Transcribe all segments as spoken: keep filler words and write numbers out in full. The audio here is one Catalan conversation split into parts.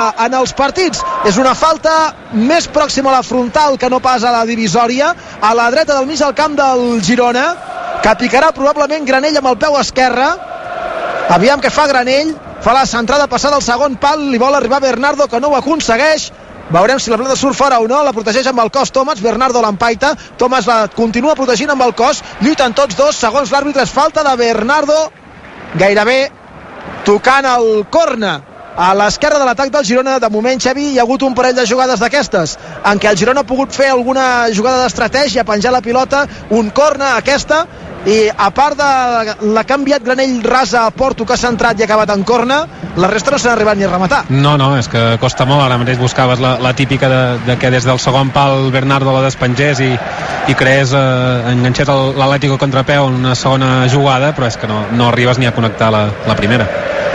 en els partits. És una falta més pròxima a la frontal que no pas a la divisòria, a la dreta del mig del camp del Girona, que picarà probablement Granell amb el peu esquerre. Aviam què fa Granell, fa la centrada passada al segon pal, li vol arribar Bernardo, que no ho aconsegueix. Veurem si la pilota surt fora o no. La protegeix amb el cos Thomas, Bernardo l'empaita, Thomas la continua protegint amb el cos, lluiten tots dos, segons l'àrbitre és falta de Bernardo, gairebé tocant el corna a l'esquerra de l'atac del Girona. De moment, Xavi, hi ha hagut un parell de jugades d'aquestes en què el Girona ha pogut fer alguna jugada d'estratègia, penjar la pilota, un corna, aquesta, i a part de la que ha enviat Granell rasa a Porto, que ha centrat i ha acabat en corna, la resta no s'han arribat ni a rematar. No, no, és que costa molt. Ara mateix buscaves la, la típica de, de que des del segon pal Bernardo la despengés i, i creés eh, enganxés l'Atlético contrapeu en una segona jugada, però és que no, no arribes ni a connectar la, la primera.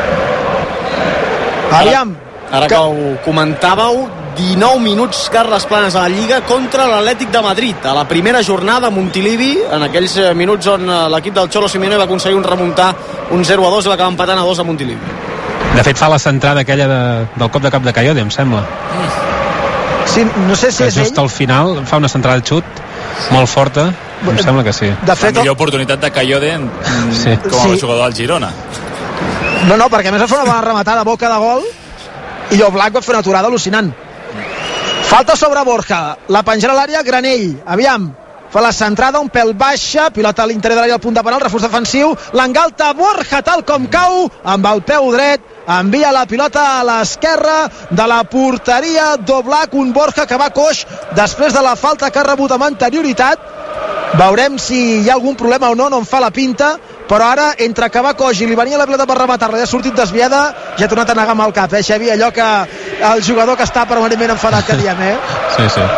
Aviam, ara, ara que... que ho comentàveu, dinou minuts Carles Planes a la Lliga contra l'Atlètic de Madrid, a la primera jornada a Montilivi, en aquells minuts on l'equip del Cholo Simeone va aconseguir un remuntar un zero a dos i va acabar empatant a dos a Montilivi. De fet fa la centrada aquella de, del cop de cap de Cayode, em sembla. Sí, no sé si que és just ell. al final fa una centrada de xut molt forta, em sembla que sí. De fet, la millor oportunitat de Cayode en, sí. com a sí. jugador del Girona. No, no, perquè a més va fer una bona rematada a boca de gol i Oblak va fer una aturada al·lucinant. Falta sobre Borja, la penjarà a l'àrea Granell, aviam, fa la centrada, un pèl baixa, pilota a l'interior de l'àrea al punt de penal, reforç defensiu, l'engalta Borja tal com cau, amb el peu dret, envia la pilota a l'esquerra de la porteria d'Oblak, un Borja que va coix després de la falta que ha rebut amb anterioritat. Veurem si hi ha algun problema o no, no en fa la pinta, però ara, entre que va coix i li venia la pilota per rematar-la i ha sortit desviada, ja ha tornat a negar amb el cap, eh, Xavi? Allò que el jugador que està permanentment enfadat que diem, eh? Sí, sí.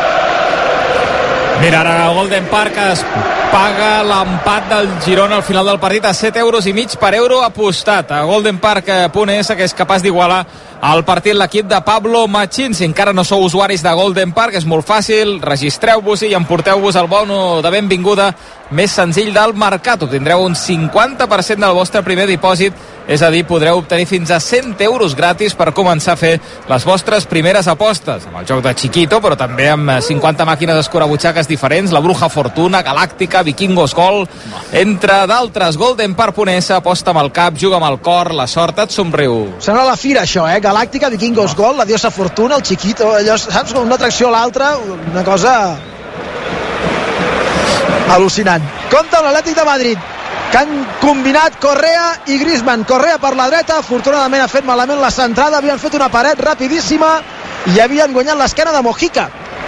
Mira, ara a Golden Park es paga l'empat del Girona al final del partit a set euros i mig per euro apostat. A goldenpark punt es, que és capaç d'igualar el partit l'equip de Pablo Machín. Si encara no sou usuaris de Golden Park, és molt fàcil, registreu-vos i emporteu-vos el bono de benvinguda més senzill del mercat. Obtindreu un cinquanta per cent del vostre primer dipòsit, és a dir, podreu obtenir fins a cent euros gratis per començar a fer les vostres primeres apostes, amb el joc de Chiquito, però també amb cinquanta màquines escurabutxaques diferents, la Bruja Fortuna, Galàctica, Vikingos Gol, entre d'altres. Golden Park punt es, aposta amb el cap, juga amb el cor, la sort et somriu. Sembla la fira, això, eh? Galàctica, Vikingos Gol, la Diosa Fortuna, el Chiquito, allò, saps, com una atracció a l'altra, una cosa al·lucinant. Compte amb l'Atlètic de Madrid, que han combinat Correa i Griezmann. Correa per la dreta, afortunadament ha fet malament la centrada, havien fet una paret rapidíssima i havien guanyat l'esquena de Mojica.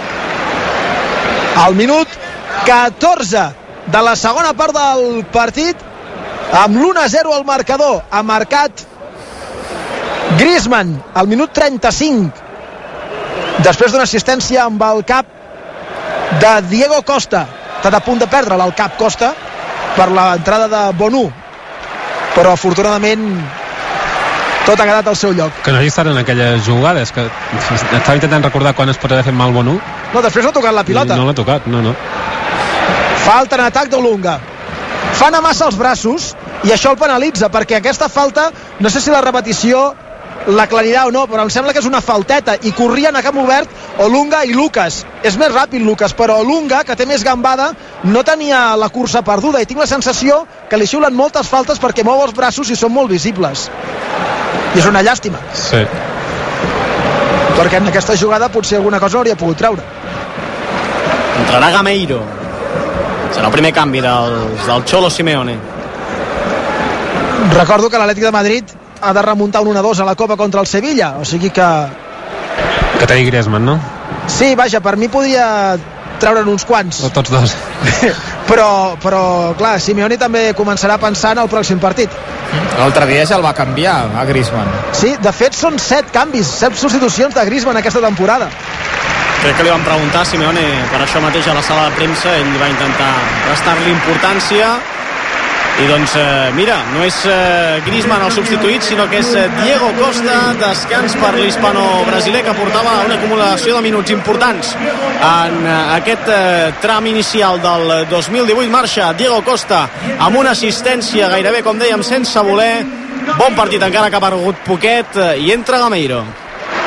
Al minut catorze de la segona part del partit, amb l'u a zero al marcador, ha marcat Griezmann al minut trenta-cinc, després d'una assistència amb el cap de Diego Costa. Està a punt de perdre-la el cap Costa per l'entrada de Bonú, però afortunadament tot ha quedat al seu lloc. Que no hagi estat en aquelles jugades, que estava intentant recordar quan es pot haver fet mal Bonú. No, després no ha tocat la pilota. No l'ha tocat, no, no. Falta en atac d'Olunga. Fa anar massa els braços i això el penalitza, perquè aquesta falta, no sé si la repetició la clarirà o no, però em sembla que és una falteta i corrien a camp obert Olunga i Lucas. És més ràpid Lucas, però Olunga, que té més gambada, no tenia la cursa perduda i tinc la sensació que li xiulen moltes faltes perquè mou els braços i són molt visibles. I és una llàstima. Sí. Perquè en aquesta jugada potser alguna cosa hauria pogut treure. Entrarà Gameiro. Serà el primer canvi del, del Cholo Simeone. Recordo que l'Atlètic de Madrid ha de remuntar un u a dos a la Copa contra el Sevilla, o sigui que... Que tregui Griezmann, no? Sí, vaja, per mi podria treure'n uns quants. O tots dos. però, però, clar, Simeone també començarà a pensar en el pròxim partit. L'altre dia ja el va canviar, a Griezmann. Sí, de fet són set canvis, set substitucions de Griezmann aquesta temporada. Crec que li van preguntar a Simeone per això mateix a la sala de premsa, ell va intentar restar-li importància. I doncs, eh, mira, no és eh, Griezmann el substituït, sinó que és eh, Diego Costa, descans per l'hispano-brasiler, que portava una acumulació de minuts importants en eh, aquest eh, tram inicial del dos mil divuit. Marxa Diego Costa amb una assistència gairebé, com dèiem, sense voler. Bon partit encara que ha perdut poquet, eh, i entra Gameiro.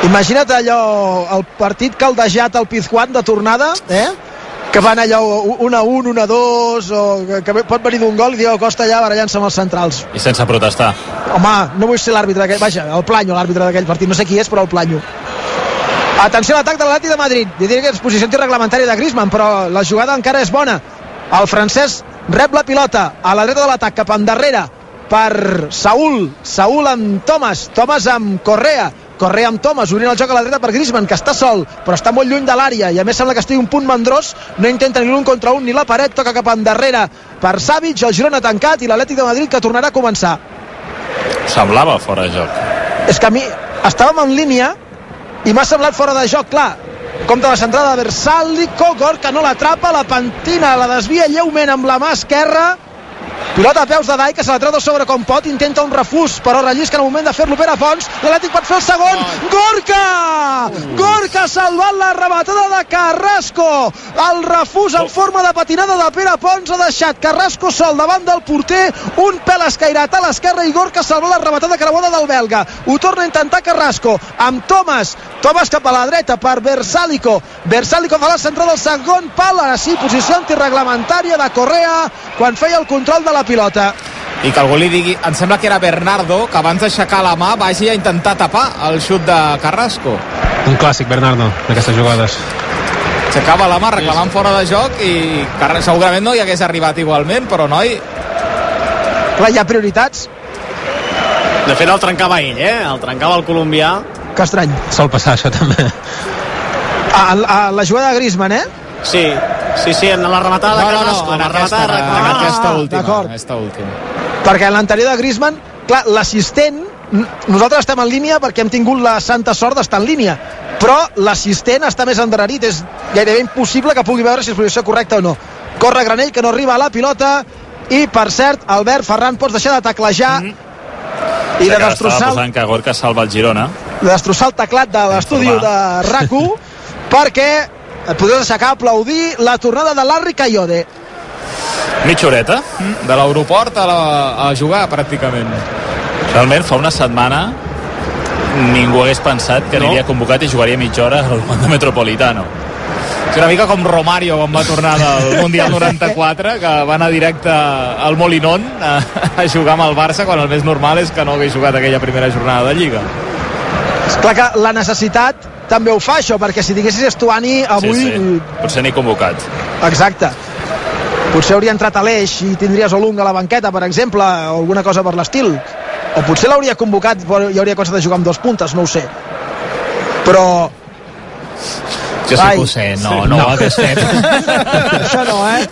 Imagina't allò, el partit caldejat al Pizjuán de tornada, eh? que van allò un a un, un a dos, o que, que pot venir d'un gol i Diego Costa allà barallant-se amb els centrals. I sense protestar. Home, no vull ser l'àrbitre d'aquell, vaja, el Planyo, l'àrbitre d'aquell partit, no sé qui és, però el Planyo. Atenció a l'atac de l'Atlètic de Madrid. Jo diria que és posició antirreglamentària de Griezmann, però la jugada encara és bona. El francès rep la pilota a la dreta de l'atac, cap endarrere per Saúl. Saúl amb Thomas, Thomas amb Correa. Correa amb Thomas, obrint el joc a la dreta per Griezmann, que està sol, però està molt lluny de l'àrea, i a més sembla que estigui un punt mandrós, no intenta ni l'un contra un ni la paret, toca cap endarrere per Savic, el Girona tancat, i l'Atlètic de Madrid que tornarà a començar. Semblava fora de joc. És que a mi estàvem en línia i m'ha semblat fora de joc, clar. Compte la centrada de Versalico, Gorka no l'atrapa, la pentina, la desvia lleument amb la mà esquerra. Pilota a peus de Dai, que se la treu de sobre com pot, intenta un refús, però rellisca en el moment de fer-lo Pere Pons. L'Atlètic pot fer el segon. Gorka! Gorka salvant la rematada de Carrasco. El refús en forma de patinada de Pere Pons ha deixat Carrasco sol davant del porter, un pèl escairat a l'esquerra, i Gorka salva la rematada creuada del belga. Ho torna a intentar Carrasco amb Thomas. Thomas cap a la dreta per Versalico. Versalico fa la centrada del segon pal. Ara sí, posició antirreglamentària de Correa quan feia el control de la pilota. I que algú li digui, em sembla que era Bernardo, que abans d'aixecar la mà vagi a intentar tapar el xut de Carrasco. Un clàssic, Bernardo, d'aquestes jugades. Aixecava la mà reclamant fora de joc i segurament no hi hagués arribat igualment, però noi... Clar, hi ha prioritats. De fet el trencava ell, eh? El trencava el colombià. Que estrany. Sol passar això també. A, a la jugada de Griezmann, eh? Sí, sí, sí, en la rematada de Carrasco. No, no, no, en la aquesta, rematada de... en aquesta Ah, última. d'acord. Aquesta última. Perquè en l'anterior de Griezmann, clar, l'assistent, nosaltres estem en línia perquè hem tingut la santa sort d'estar en línia, però l'assistent està més endarrerit, és gairebé impossible que pugui veure si és posició correcta o no. Corre Granell, que no arriba a la pilota, i per cert, Albert, Ferran, pots deixar de taclejar mm -hmm. i de destrossar, estava posant que Gorka salva el Girona, de destrossar el teclat de l'estudi de R A C u, perquè et podries aixecar a aplaudir la tornada de Larry Cayode. mitja horeta De l'aeroport a, la, a jugar, pràcticament. realment fa una setmana ningú hagués pensat que No. aniria convocat i jugaria mitja hora al Wanda Metropolitano. És una mica com Romario quan va tornar del Mundial noranta-quatre, que va anar directe al Molinón a, a jugar amb el Barça, quan el més normal és que no hagués jugat aquella primera jornada de Lliga. És clar que la necessitat també ho fa, això, perquè si diguessis Estuani avui... Sí, sí. Potser ni convocat. Exacte. Potser hauria entrat a l'Eix i tindries Olunga a la banqueta, per exemple, o alguna cosa per l'estil. O potser l'hauria convocat i hauria començat a jugar amb dos puntes, no ho sé. Però... Jo sí Ai. que ho sé, no, no, no. ho hagués fet. Això no, eh?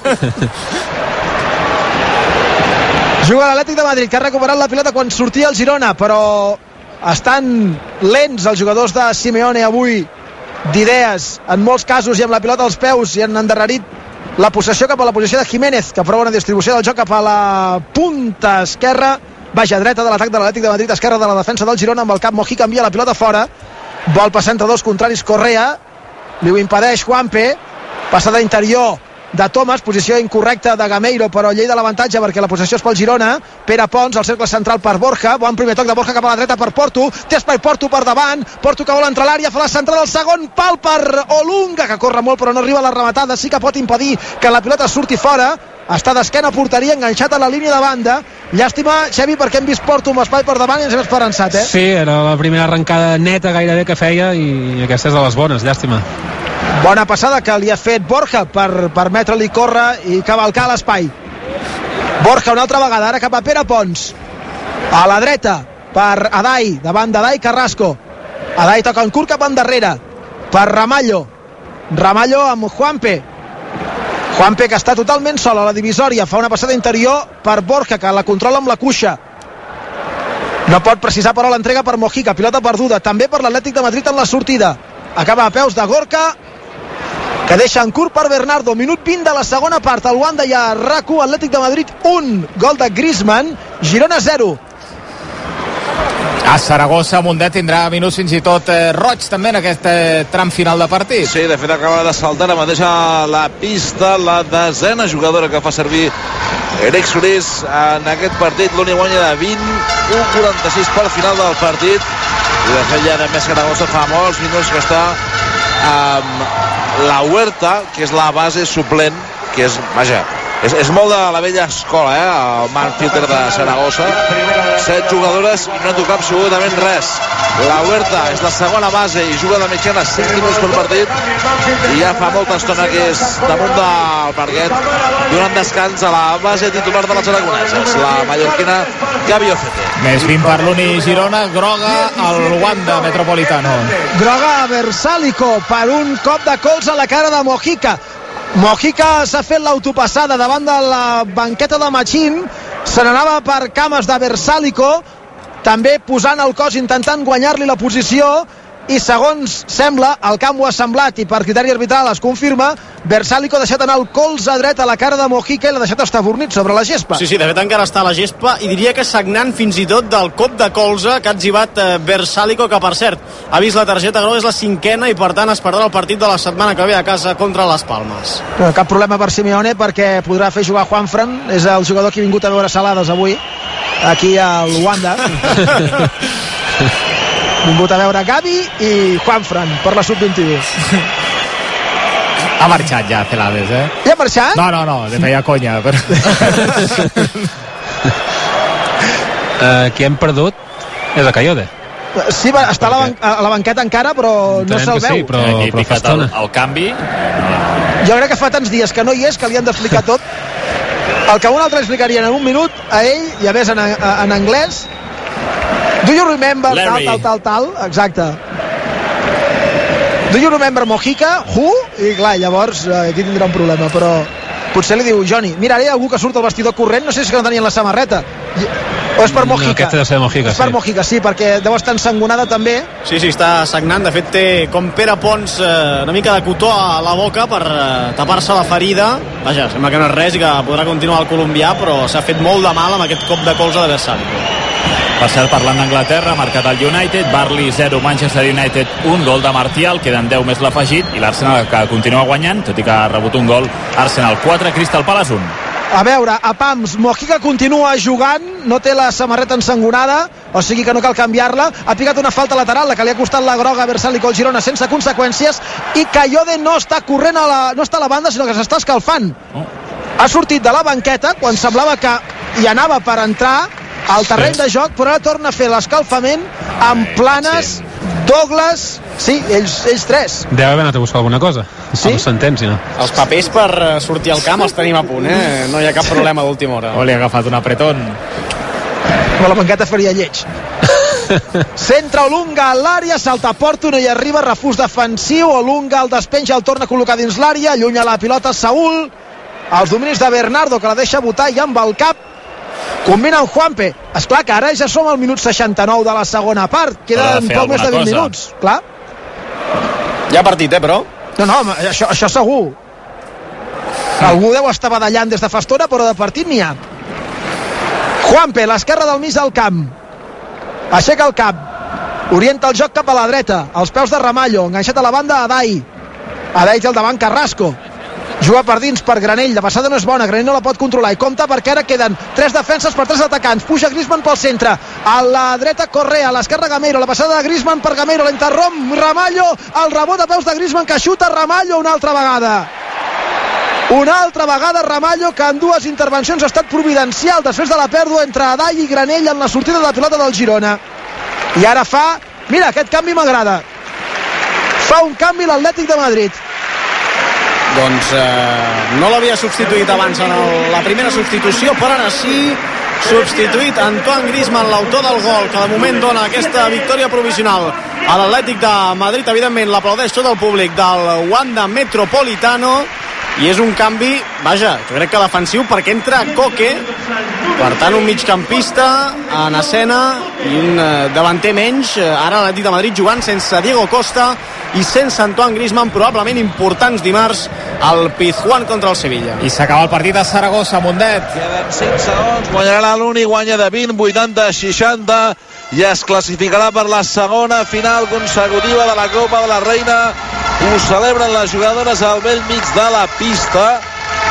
Juga l'Atlètic de Madrid, que ha recuperat la pilota quan sortia el Girona, però estan lents els jugadors de Simeone avui d'idees, en molts casos, i amb la pilota als peus, i han endarrerit la possessió cap a la posició de Jiménez, que prova una distribució del joc cap a la punta esquerra, vaja, dreta de l'atac de l'Atlètic de Madrid, esquerra de la defensa del Girona, amb el cap Mojica envia la pilota fora, vol passar entre dos contraris Correa, li ho impedeix Juanpe, passada interior de Thomas, posició incorrecta de Gameiro, però llei de l'avantatge perquè la possessió és pel Girona. Pere Pons, el cercle central per Borja, bon primer toc de Borja cap a la dreta per Porto, té espai Porto per davant, Porto que vol entrar a l'àrea, fa la centrada al segon pal per Olunga, que corre molt però no arriba a la rematada, sí que pot impedir que la pilota surti fora, està d'esquena a porteria, enganxat a la línia de banda. Llàstima, Xevi, perquè hem vist Porto amb espai per davant i ens hem esperançat, eh? Sí, era la primera arrencada neta gairebé que feia, i aquesta és de les bones, llàstima. Bona passada que li ha fet Borja per permetre-li córrer i cavalcar l'espai. Borja una altra vegada, ara cap a Pere Pons, a la dreta per Adai, davant d'Adai Carrasco. Adai toca en curt cap endarrere per Ramallo. Ramallo amb Juanpe. Juanpe, que està totalment sol a la divisòria, fa una passada interior per Borja, que la controla amb la cuixa. No pot precisar, però l'entrega per Mojica, pilota perduda, també per l'Atlètic de Madrid en la sortida. Acaba a peus de Gorka, que deixa en curt per Bernardo. Minut vint de la segona part, el Wanda i a R A C u, Atlètic de Madrid un, gol de Griezmann, Girona zero. A Saragossa, Mundet tindrà minuts fins i tot eh, roig també en aquest eh, tram final de partit. Sí, de fet acaba de saltar ara mateix a la pista la desena jugadora que fa servir Eric Solís en aquest partit. L'únic guanya de vint, un quaranta-sis pel final del partit. i de fet ja de més Saragossa fa molts minuts que està amb la Huerta, que és la base suplent, que és, vaja, és, és molt de la vella escola, eh? El Manfielder de Saragossa. Set jugadores i no toca absolutament res. La Huerta és la segona base i juga de mitjana cinc minuts per partit i ja fa molta estona que és damunt del parquet donant descans a la base titular de les aragoneses, la mallorquina Gavi Ocete. Més vint per l'Uni Girona, groga al Wanda Metropolitano. Groga a Versálico per un cop de colze a la cara de Mojica. Mojica s'ha fet l'autopassada davant de la banqueta de Machín, se n'anava per cames de Versálico, també posant el cos, intentant guanyar-li la posició, i segons sembla, el camp ho ha semblat i per criteri arbitral es confirma, Versálico ha deixat anar el colze dret a la cara de Mojica i l'ha deixat estabornit sobre la gespa. Sí, sí, de fet encara està a la gespa i diria que sagnant fins i tot del cop de colze que ha etzibat eh, Versálico, que per cert ha vist la targeta groga, és la cinquena i per tant es perdrà el partit de la setmana que ve a casa contra les Palmes. No, cap problema per Simeone perquè podrà fer jugar Juanfran, és el jugador que ha vingut a veure salades avui aquí al Wanda. Vingut a veure Gavi i Juanfran per la sub vint-i-u. Ha marxat ja Celades, eh? Ja ha marxat? No, no, no, de feia conya però... uh, qui hem perdut és a Cayode. Sí, va, està a la, ban a la banqueta encara, però no se'l veu. Sí, però, Aquí però fa picat el, estona. el canvi. Jo crec que fa tants dies que no hi és que li han d'explicar tot. El que un altre explicarien en un minut a ell, i a més en, en anglès. Do you remember Larry. tal, tal, tal, tal? Exacte. Do you remember Mojica? Who? I clar, llavors eh, aquí tindrà un problema, però potser li diu Johnny, mira, ara hi ha algú que surt al vestidor corrent, no sé si que no tenien la samarreta. O és per Mojica? No, aquesta deu ser Mojica, és per sí. Mojica, sí, perquè deu estar ensangonada també. Sí, sí, està sagnant. De fet, té com Pere Pons eh, una mica de cotó a la boca per eh, tapar-se la ferida. Vaja, sembla que no és res i que podrà continuar el colombià, però s'ha fet molt de mal amb aquest cop de colze de Versálico. Per cert, parlant d'Anglaterra, ha marcat el United, Burnley zero, Manchester United un gol de Martial, queden deu més l'afegit, i l'Arsenal que continua guanyant, tot i que ha rebut un gol. Arsenal quatre, Crystal Palace un. A veure, a Pams, Mojica continua jugant, no té la samarreta ensangonada, o sigui que no cal canviar-la, ha picat una falta lateral, la que li ha costat la groga a Versálico al Girona sense conseqüències, i Cayode no està corrent a la, no està a la banda, sinó que s'està escalfant. Oh. Ha sortit de la banqueta quan semblava que hi anava per entrar al terreny Sí. de joc, però ara torna a fer l'escalfament amb Planes, Sí. Douglas, sí, ells, ells tres. Deu haver anat a buscar alguna cosa. Sí? Amb sentència. Els papers per eh, sortir al camp els tenim a punt, eh? No hi ha cap problema d'última hora. O li ha agafat un apretón. Però la banqueta faria lleig. Centra Olunga a l'àrea, salta Porto, no hi arriba, refús defensiu, Olunga el despenja, el torna a col·locar dins l'àrea, allunya la pilota Saúl, els dominis de Bernardo que la deixa botar i amb el cap combina amb Juanpe. Esclar que ara ja som al minut seixanta-nou de la segona part, queden fer poc més de alguna vint cosa. minuts, clar. Hi ha partit, eh, però? No, no, home, això, això segur. Algú deu estar badallant des de fa estona, però de partit n'hi ha. Juanpe, l'esquerra del mig del camp. Aixeca el cap. Orienta el joc cap a la dreta. Els peus de Ramallo. Enganxat a la banda Adai. Adai té al davant Carrasco. Juga per dins per Granell. La passada no és bona. Granell no la pot controlar. I compta perquè ara queden tres defenses per tres atacants. Puja Griezmann pel centre. A la dreta Correa. A l'esquerra Gameiro. La passada de Griezmann per Gameiro. La interromp Ramallo. El rebot a peus de Griezmann que xuta Ramallo una altra vegada. Una altra vegada Ramallo, que en dues intervencions ha estat providencial després de la pèrdua entre Adai i Granell en la sortida de la pilota del Girona. I ara fa... Mira, aquest canvi m'agrada. Fa un canvi l'Atlètic de Madrid. Doncs eh, no l'havia substituït abans en el, la primera substitució, però ara sí, substituït Antoine Griezmann, l'autor del gol, que de moment dona aquesta victòria provisional a l'Atlètic de Madrid. Evidentment l'aplaudeix tot el públic del Wanda Metropolitano. I és un canvi, vaja, jo crec que defensiu, perquè entra Coque, per tant un migcampista en escena i un eh, davanter menys. Ara l'Atlètic de Madrid jugant sense Diego Costa i sense Antoine Griezmann, probablement importants dimarts al Pizjuán contra el Sevilla. I s'acaba el partit a Saragossa, Mundet. Queden cinc segons, guanyarà l'Uni, guanya de vint, vuitanta, seixanta i es classificarà per la segona final consecutiva de la Copa de la Reina. Ho celebren les jugadores al vell mig de la pista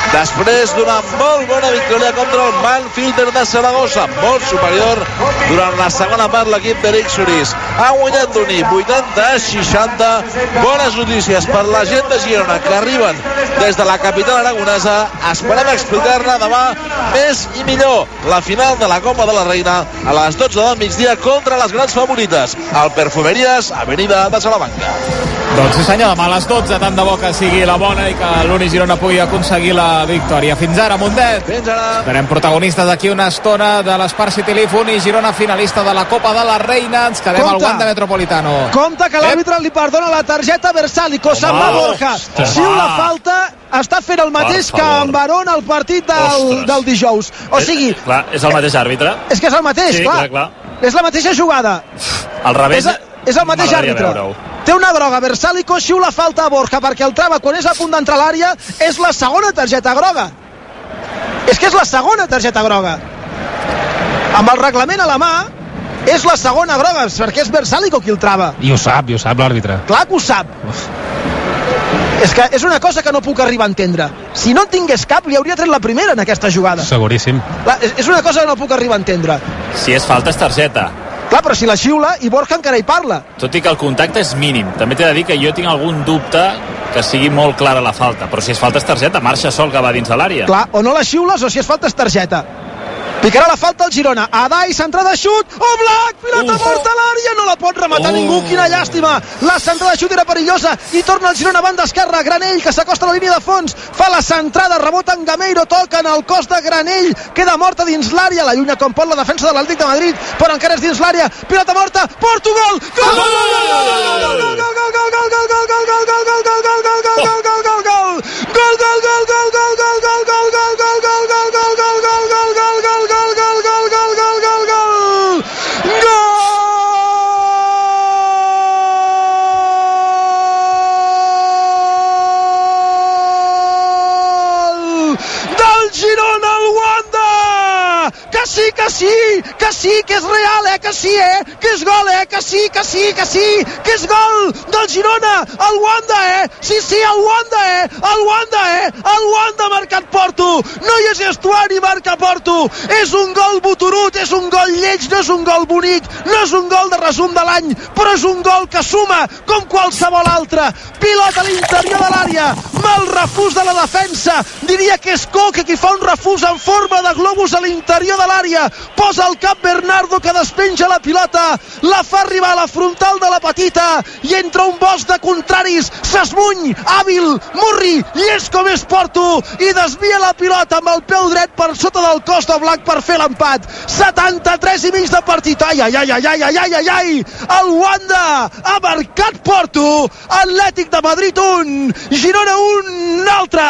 després d'una molt bona victòria contra el Manfilter de Saragossa, molt superior durant la segona part l'equip d'Eric Surís. Ha guanyat d'Uni vuitanta a seixanta. Bones notícies per la gent de Girona que arriben des de la capital aragonesa. Esperem explicar-ne demà més i millor. La final de la Copa de la Reina a les dotze del migdia contra les grans favorites, al Perfumeries Avenida de Salamanca. Doncs sí senyor, demà a les dotze, tant de bo que sigui la bona i que l'Uni Girona pugui aconseguir la victòria. Fins ara, Mundet. Fins ara. Serem protagonistes d'aquí una estona de l'Espart City Leaf, Uni Girona finalista de la Copa de la Reina. Ens quedem Compte. al Wanda Metropolitano. Compte que l'àrbitre li perdona la targeta a Versálico. Se'n va Borja. Xiula falta. Està fent el mateix que en Barón al partit del, del dijous. O sigui... Eh, clar, és el mateix àrbitre. És que és el mateix, sí, clar. clar, clar. És la mateixa jugada. Al revés. És, és el mateix àrbitre. Té una groga, Versálico xiula falta a Borja perquè el trava quan és a punt d'entrar a l'àrea. És la segona targeta groga. És que és la segona targeta groga. Amb el reglament a la mà, és la segona groga, perquè és Versálico qui el trava. I ho sap, i ho sap l'àrbitre. Clar que ho sap. És que és una cosa que no puc arribar a entendre. Si no en tingués cap, li hauria tret la primera en aquesta jugada. Seguríssim. Clar, és una cosa que no puc arribar a entendre. Si és falta, és targeta. Clar, però si la xiula i Borja encara hi parla. Tot i que el contacte és mínim. També t'he de dir que jo tinc algun dubte que sigui molt clara la falta. Però si és falta, és targeta. Marxa sol que va dins de l'àrea. Clar, o no la xiules o si és falta és targeta. Picarà la falta el Girona. Adai, centrada de xut. Oblak, pilota uh, morta a l'àrea. No la pot rematar uh. ningú. Quina llàstima. La centrada de xut era perillosa. I torna el Girona a banda esquerra. Granell, que s'acosta a la línia de fons. Fa la centrada. Rebota en Gameiro. Toca en el cos de Granell. Queda morta dins l'àrea. La llunya com pot la defensa de l'Atlètic de Madrid. Però encara és dins l'àrea. Pilota morta. Portugal. Gol! sí, que sí, que sí, que és real, eh, que sí, eh, que és gol, eh, que sí, que sí, que sí, que és gol del Girona, el Wanda, eh, sí, sí, el Wanda, eh, el Wanda, eh, el Wanda ha marcat Porto, no hi és Estuari, marca Porto, és un gol boturut, és un gol lleig, no és un gol bonic, no és un gol de resum de l'any, però és un gol que suma com qualsevol altre, pilota a l'interior de l'àrea, mal refús de la defensa, diria que és Coque qui fa un refús en forma de globus a l'interior de l'àrea, posa el cap Bernardo que despenja la pilota, la fa arribar a la frontal de la petita i entra un bosc de contraris, s'esmuny, hàbil, Murri, llest com és Porto i desvia la pilota amb el peu dret per sota del cos de Black per fer l'empat, setanta-tres i mig de partit, ai, ai, ai, ai, ai, ai, ai, ai, ai, el Wanda ha marcat Porto, Atlètic de Madrid un, Girona un altre.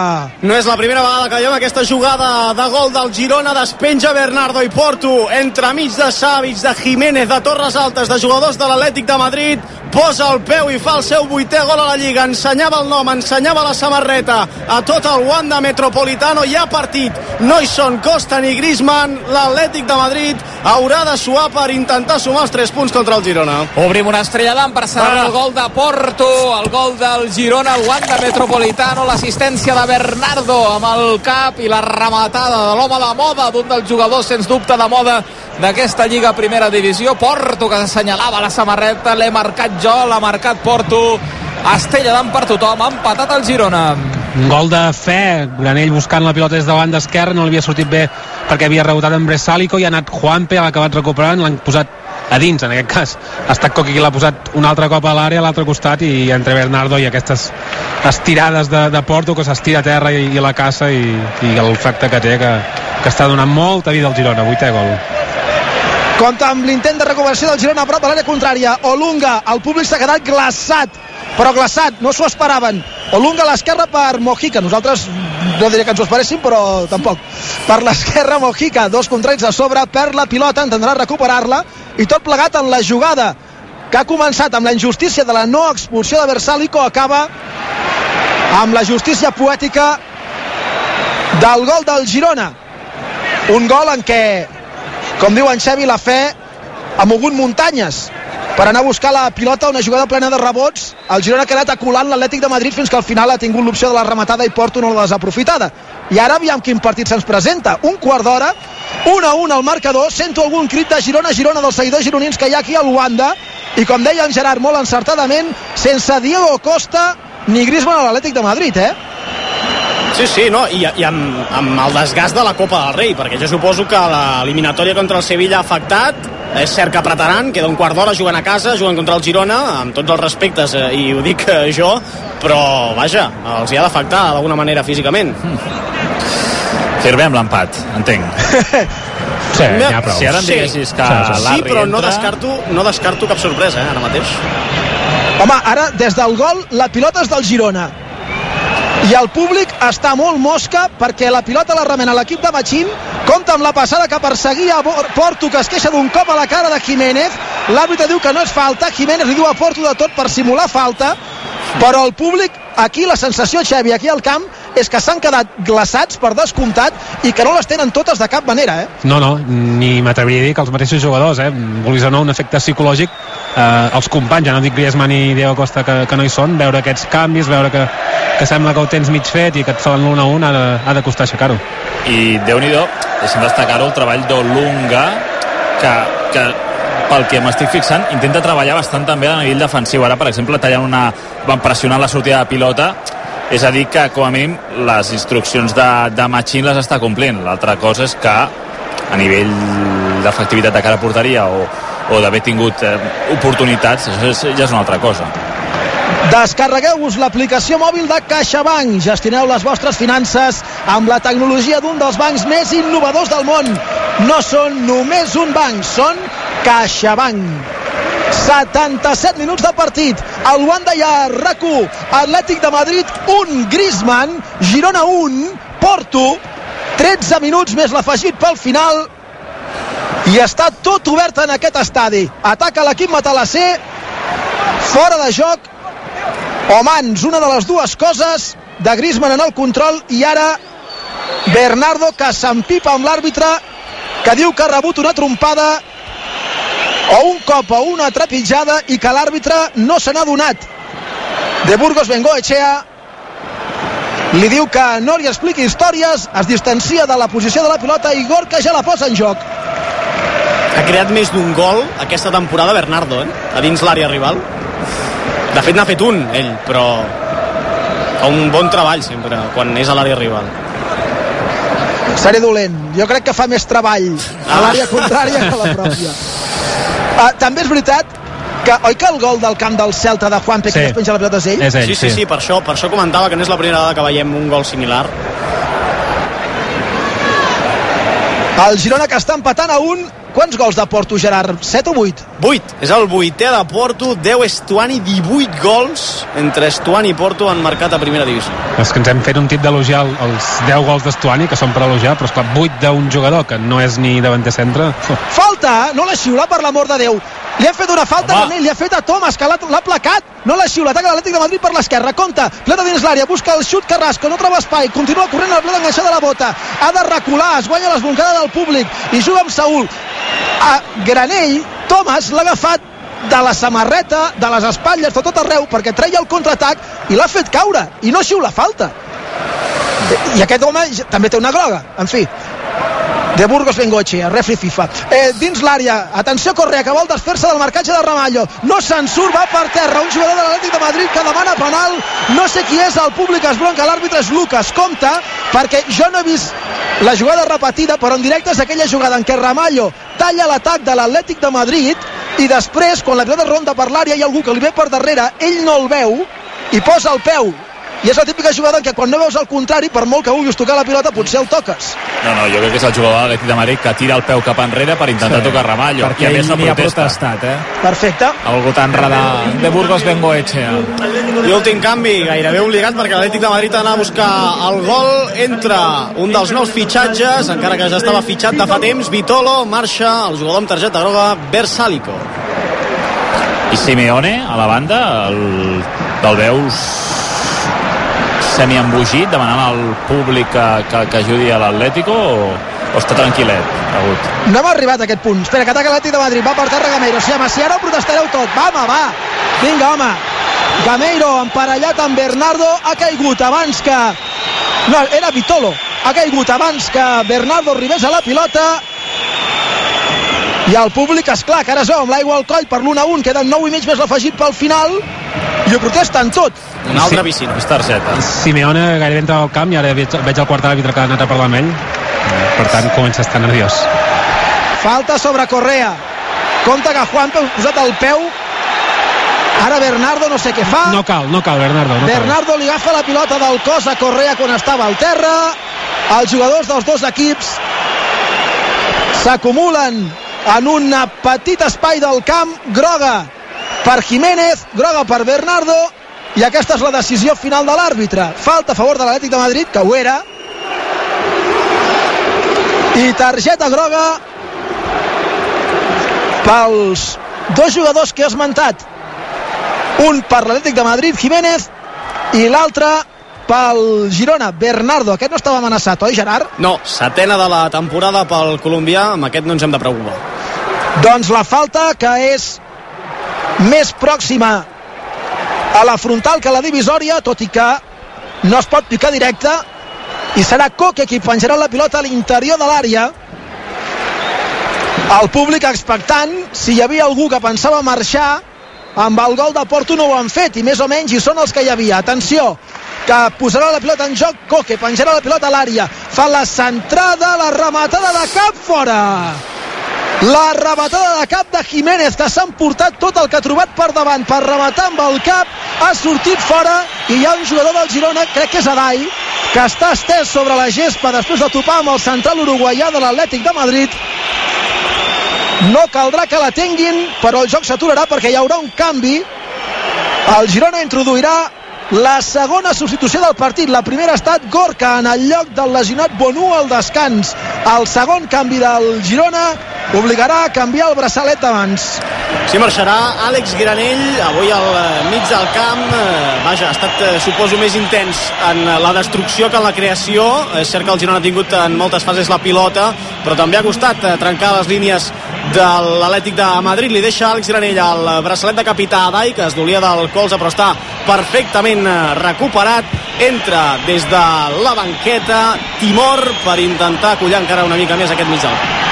No és la primera vegada que veiem aquesta jugada de gol del Girona, despenja Bernardo i Porto entremig de Savic, de Jiménez, de Torres Altes, de jugadors de l'Atlètic de Madrid, posa el peu i fa el seu vuitè gol a la Lliga, ensenyava el nom, ensenyava la samarreta a tot el Wanda Metropolitano, hi ha partit, no hi són Costa ni Griezmann, l'Atlètic de Madrid haurà de suar per intentar sumar els tres punts contra el Girona. Obrim una estrella d'am per celebrar el gol de Porto, el gol del Girona, el Wanda Metropolitano, l'assistència de Bernardo amb el cap i la rematada de l'home de moda, d'un dels jugadors sens dubte de moda d'aquesta Lliga Primera Divisió, Porto, que s'assenyalava la samarreta, l'he marcat jo, l'ha marcat Porto, estrella d'am per tothom, ha empatat el Girona. Un gol de fe, Granell buscant la pilota des de banda esquerra, no l'havia sortit bé perquè havia rebotat en Bressálico i ha anat Juanpe, l'ha acabat recuperant, l'han posat a dins, en aquest cas ha estat Coqui qui l'ha posat un altre cop a l'àrea a l'altre costat i entre Bernardo i aquestes estirades de, de Porto que s'estira a terra i, i la caça i, i el efecte que té que, que està donant molta vida al Girona, vuitè gol. Compte amb l'intent de recuperació del Girona a prop de l'àrea contrària, Olunga, el públic s'ha quedat glaçat, però glaçat, no s'ho esperaven. Olunga a l'esquerra per Mojica, nosaltres no diria que ens ho esperéssim, però tampoc. Per l'esquerra Mojica, dos contraris a sobre, perd la pilota, intendrà recuperar-la, i tot plegat en la jugada que ha començat amb la injustícia de la no expulsió de Bressálico, acaba amb la justícia poètica del gol del Girona. Un gol en què, com diu en Xavi, la fe ha mogut muntanyes, per anar a buscar la pilota, una jugada plena de rebots. El Girona ha quedat aculant l'Atlètic de Madrid fins que al final ha tingut l'opció de la rematada i Porto no l'ha desaprofitada. I ara aviam quin partit se'ns presenta. Un quart d'hora, un a un al marcador. Sento algun crit de Girona, Girona dels seguidors gironins que hi ha aquí a Luanda, i com deia en Gerard molt encertadament, sense Diego Costa ni Griezmann a l'Atlètic de Madrid, eh? Sí, sí, no? I, i amb, amb el desgast de la Copa del Rei, perquè jo suposo que l'eliminatòria contra el Sevilla ha afectat. És cert que apretaran, queda un quart d'hora jugant a casa, jugant contra el Girona, amb tots els respectes, eh, i ho dic eh, jo, però vaja, els hi ha d'afectar d'alguna manera físicament. Mm. Firmem l'empat, entenc. Sí, n'hi ha prou. Si ara em diguessis que sí, sí, Larry però no entra... descarto, no descarto cap sorpresa, eh, ara mateix. Home, ara, des del gol, la pilota és del Girona. I el públic està molt mosca perquè la pilota la remena l'equip de Machín. Compta amb la passada que perseguia Porto, que es queixa d'un cop a la cara de Jiménez. L'àrbitre diu que no és falta. Jiménez li diu a Porto de tot per simular falta. Però el públic, aquí la sensació, Xavi, aquí al camp, és que s'han quedat glaçats per descomptat i que no les tenen totes de cap manera, eh? No, no, ni m'atreviria a dir que els mateixos jugadors, eh? Vulguis o no, un efecte psicològic, eh, els companys, ja no dic Griezmann i Diego Costa que, que no hi són, veure aquests canvis, veure que, que sembla que ho tens mig fet i que et solen l'un a un, ha de, ha de costar aixecar-ho. I Déu-n'hi-do, deixem destacar-ho, el treball d'Olunga, que, que pel que m'estic fixant, intenta treballar bastant també a nivell defensiu. Ara, per exemple, tallant una... van pressionar la sortida de pilota, és a dir que, com a mínim, les instruccions de, de Machín les està complint. L'altra cosa és que, a nivell d'efectivitat de cara a porteria o, o d'haver tingut eh, oportunitats, això és, ja és una altra cosa. Descarregueu-vos l'aplicació mòbil de CaixaBank. Gestioneu les vostres finances amb la tecnologia d'un dels bancs més innovadors del món. No són només un banc, són CaixaBank. setanta-set minuts de partit. El Wanda hi ha RAC u, Atlètic de Madrid un, Griezmann, Girona un, Porto, tretze minuts més l'afegit pel final, i està tot obert en aquest estadi. Ataca l'equip matalasser, fora de joc o mans, una de les dues coses, de Griezmann en el control, i ara Bernardo, que s'empipa amb l'àrbitre, que diu que ha rebut una trompada o un cop o una trepitjada i que l'àrbitre no se n'ha donat. De Burgos Bengoechea li diu que no li expliqui històries, es distancia de la posició de la pilota i Gorka ja la posa en joc. Ha creat més d'un gol aquesta temporada Bernardo, eh? A dins l'àrea rival. De fet n'ha fet un ell, però fa un bon treball sempre quan és a l'àrea rival. Seré dolent, jo crec que fa més treball a l'àrea contrària que a la pròpia. Uh, també és veritat que, oi que el gol del camp del Celta de Juanpe, sí, que es penja la pilota és ell? És ell, sí, sí, sí, sí, per això, per això comentava que no és la primera vegada que veiem un gol similar. El Girona, que està empatant a un. Quants gols de Porto, Gerard? set o vuit? vuit, és el vuitè de Porto, deu Estuani, divuit gols entre Estuani i Porto han marcat a primera divisió. És que ens hem fet un tip d'elogiar els deu gols d'Estuani, que són per elogiar, però esclar, vuit d'un jugador que no és ni davanter centre. Falta, no l'ha xiulat, per l'amor de Déu. Li han fet una falta, Granell, li ha fet a Thomas, que l'ha placat, no l'ha xiulat, ataca l'Atlètic de Madrid per l'esquerra, compta, pleta dins l'àrea, busca el xut Carrasco, no troba espai, continua corrent el pleta enganxada a la bota, ha de recular, es guanya l'esbroncada del públic i juga amb Saúl. A Granell, Thomas l'ha agafat de la samarreta, de les espatlles, de tot arreu, perquè treia el contraatac i l'ha fet caure, i no xiula falta. I aquest home també té una groga, en fi. De Burgos Bengoechea, refri FIFA. Eh, dins l'àrea, atenció Correa, que vol desfer-se del marcatge de Ramallo. No se'n surt, va per terra. Un jugador de l'Atlètic de Madrid que demana penal. No sé qui és, el públic es bronca, l'àrbitre és Lucas. Compte, perquè jo no he vist la jugada repetida, però en directe és aquella jugada en què Ramallo talla l'atac de l'Atlètic de Madrid i després, quan la pilota ronda per l'àrea, hi ha algú que li ve per darrere, ell no el veu i posa el peu. I és la típica jugada en què quan no veus el contrari, per molt que vulguis tocar la pilota, potser el toques. No, no, jo crec que és el jugador de l'Atlètic de Madrid que tira el peu cap enrere per intentar sí. tocar Ramallo. Perquè ell no ha protestat, eh? Perfecte. Ha volgut enredar de Burgos Bengoechea. I últim canvi, gairebé obligat, perquè l'Atlètic de Madrid ha d'anar a buscar el gol. Entra un dels nous fitxatges, encara que ja estava fitxat de fa temps, Vitolo, marxa el jugador amb targeta groga, Bersálico. I Simeone, a la banda, el, el veus semi-embogit, demanant al públic que, que, que ajudi a l'Atlético, o, O està tranquil·let, Agut? No hem arribat a aquest punt. Espera, que ataca l'Atlètic de Madrid. Va per terra Gameiro. Si, home, si ara ho protestareu tot. Va, home, va. Vinga, home. Gameiro, emparellat amb Bernardo, ha caigut abans que... No, era Vitolo. Ha caigut abans que Bernardo arribés a la pilota. I el públic, esclar, que ara es veu amb l'aigua al coll per l'un a un. Queden nou i mig més l'afegit pel final. I ho protesten tot. Un altre vicino. És targeta. Simeone gairebé entra al camp i ara veig, veig el quart àrbitre que ha anat a parlar amb ell. Per tant, comença a estar nerviós. Falta sobre Correa. Compte que Juanpe ha posat el peu. Ara Bernardo no sé què fa. No cal, no cal, Bernardo. No Bernardo cal. li agafa la pilota del cos a Correa quan estava al terra. Els jugadors dels dos equips s'acumulen en un petit espai del camp. Groga per Jiménez, groga per Bernardo, i aquesta és la decisió final de l'àrbitre. Falta a favor de l'Atlètic de Madrid, que ho era, i targeta groga pels dos jugadors que he esmentat, un per l'Atlètic de Madrid, Jiménez, i l'altre pel Girona, Bernardo. Aquest no estava amenaçat, oi, Gerard? No, setena de la temporada pel colombià. Amb aquest no ens hem de preocupar. Doncs la falta, que és més pròxima a la frontal que a la divisòria, tot i que no es pot picar directe, i serà Coque qui penjarà la pilota a l'interior de l'àrea. El públic expectant. Si hi havia algú que pensava marxar amb el gol de Porto, no ho han fet, i més o menys hi són els que hi havia. Atenció, que posarà la pilota en joc Coque, penjarà la pilota a l'àrea, fa la centrada, la rematada de cap, fora. La rematada de cap de Jiménez, que s'ha emportat tot el que ha trobat per davant per rematar amb el cap, ha sortit fora, i hi ha un jugador del Girona, crec que és Adai, que està estès sobre la gespa després de topar amb el central uruguaià de l'Atlètic de Madrid. No caldrà que la tinguin, però el joc s'aturarà perquè hi haurà un canvi. El Girona introduirà la segona substitució del partit. La primera ha estat Gorka en el lloc del lesionat Bonú al descans. El segon canvi del Girona obligarà a canviar el braçalet d'abans. Sí, marxarà Àlex Granell avui al mig del camp. Vaja, ha estat, suposo, més intens en la destrucció que en la creació. És cert que el Girona ha tingut en moltes fases la pilota, però també ha costat trencar les línies de l'Atlètic de Madrid. Li deixa Àlex Granell el braçalet de capità Adai, que es dolia del colze, però està perfectament recuperat. Entra des de la banqueta Timor per intentar acollar encara una mica més aquest mig del camp.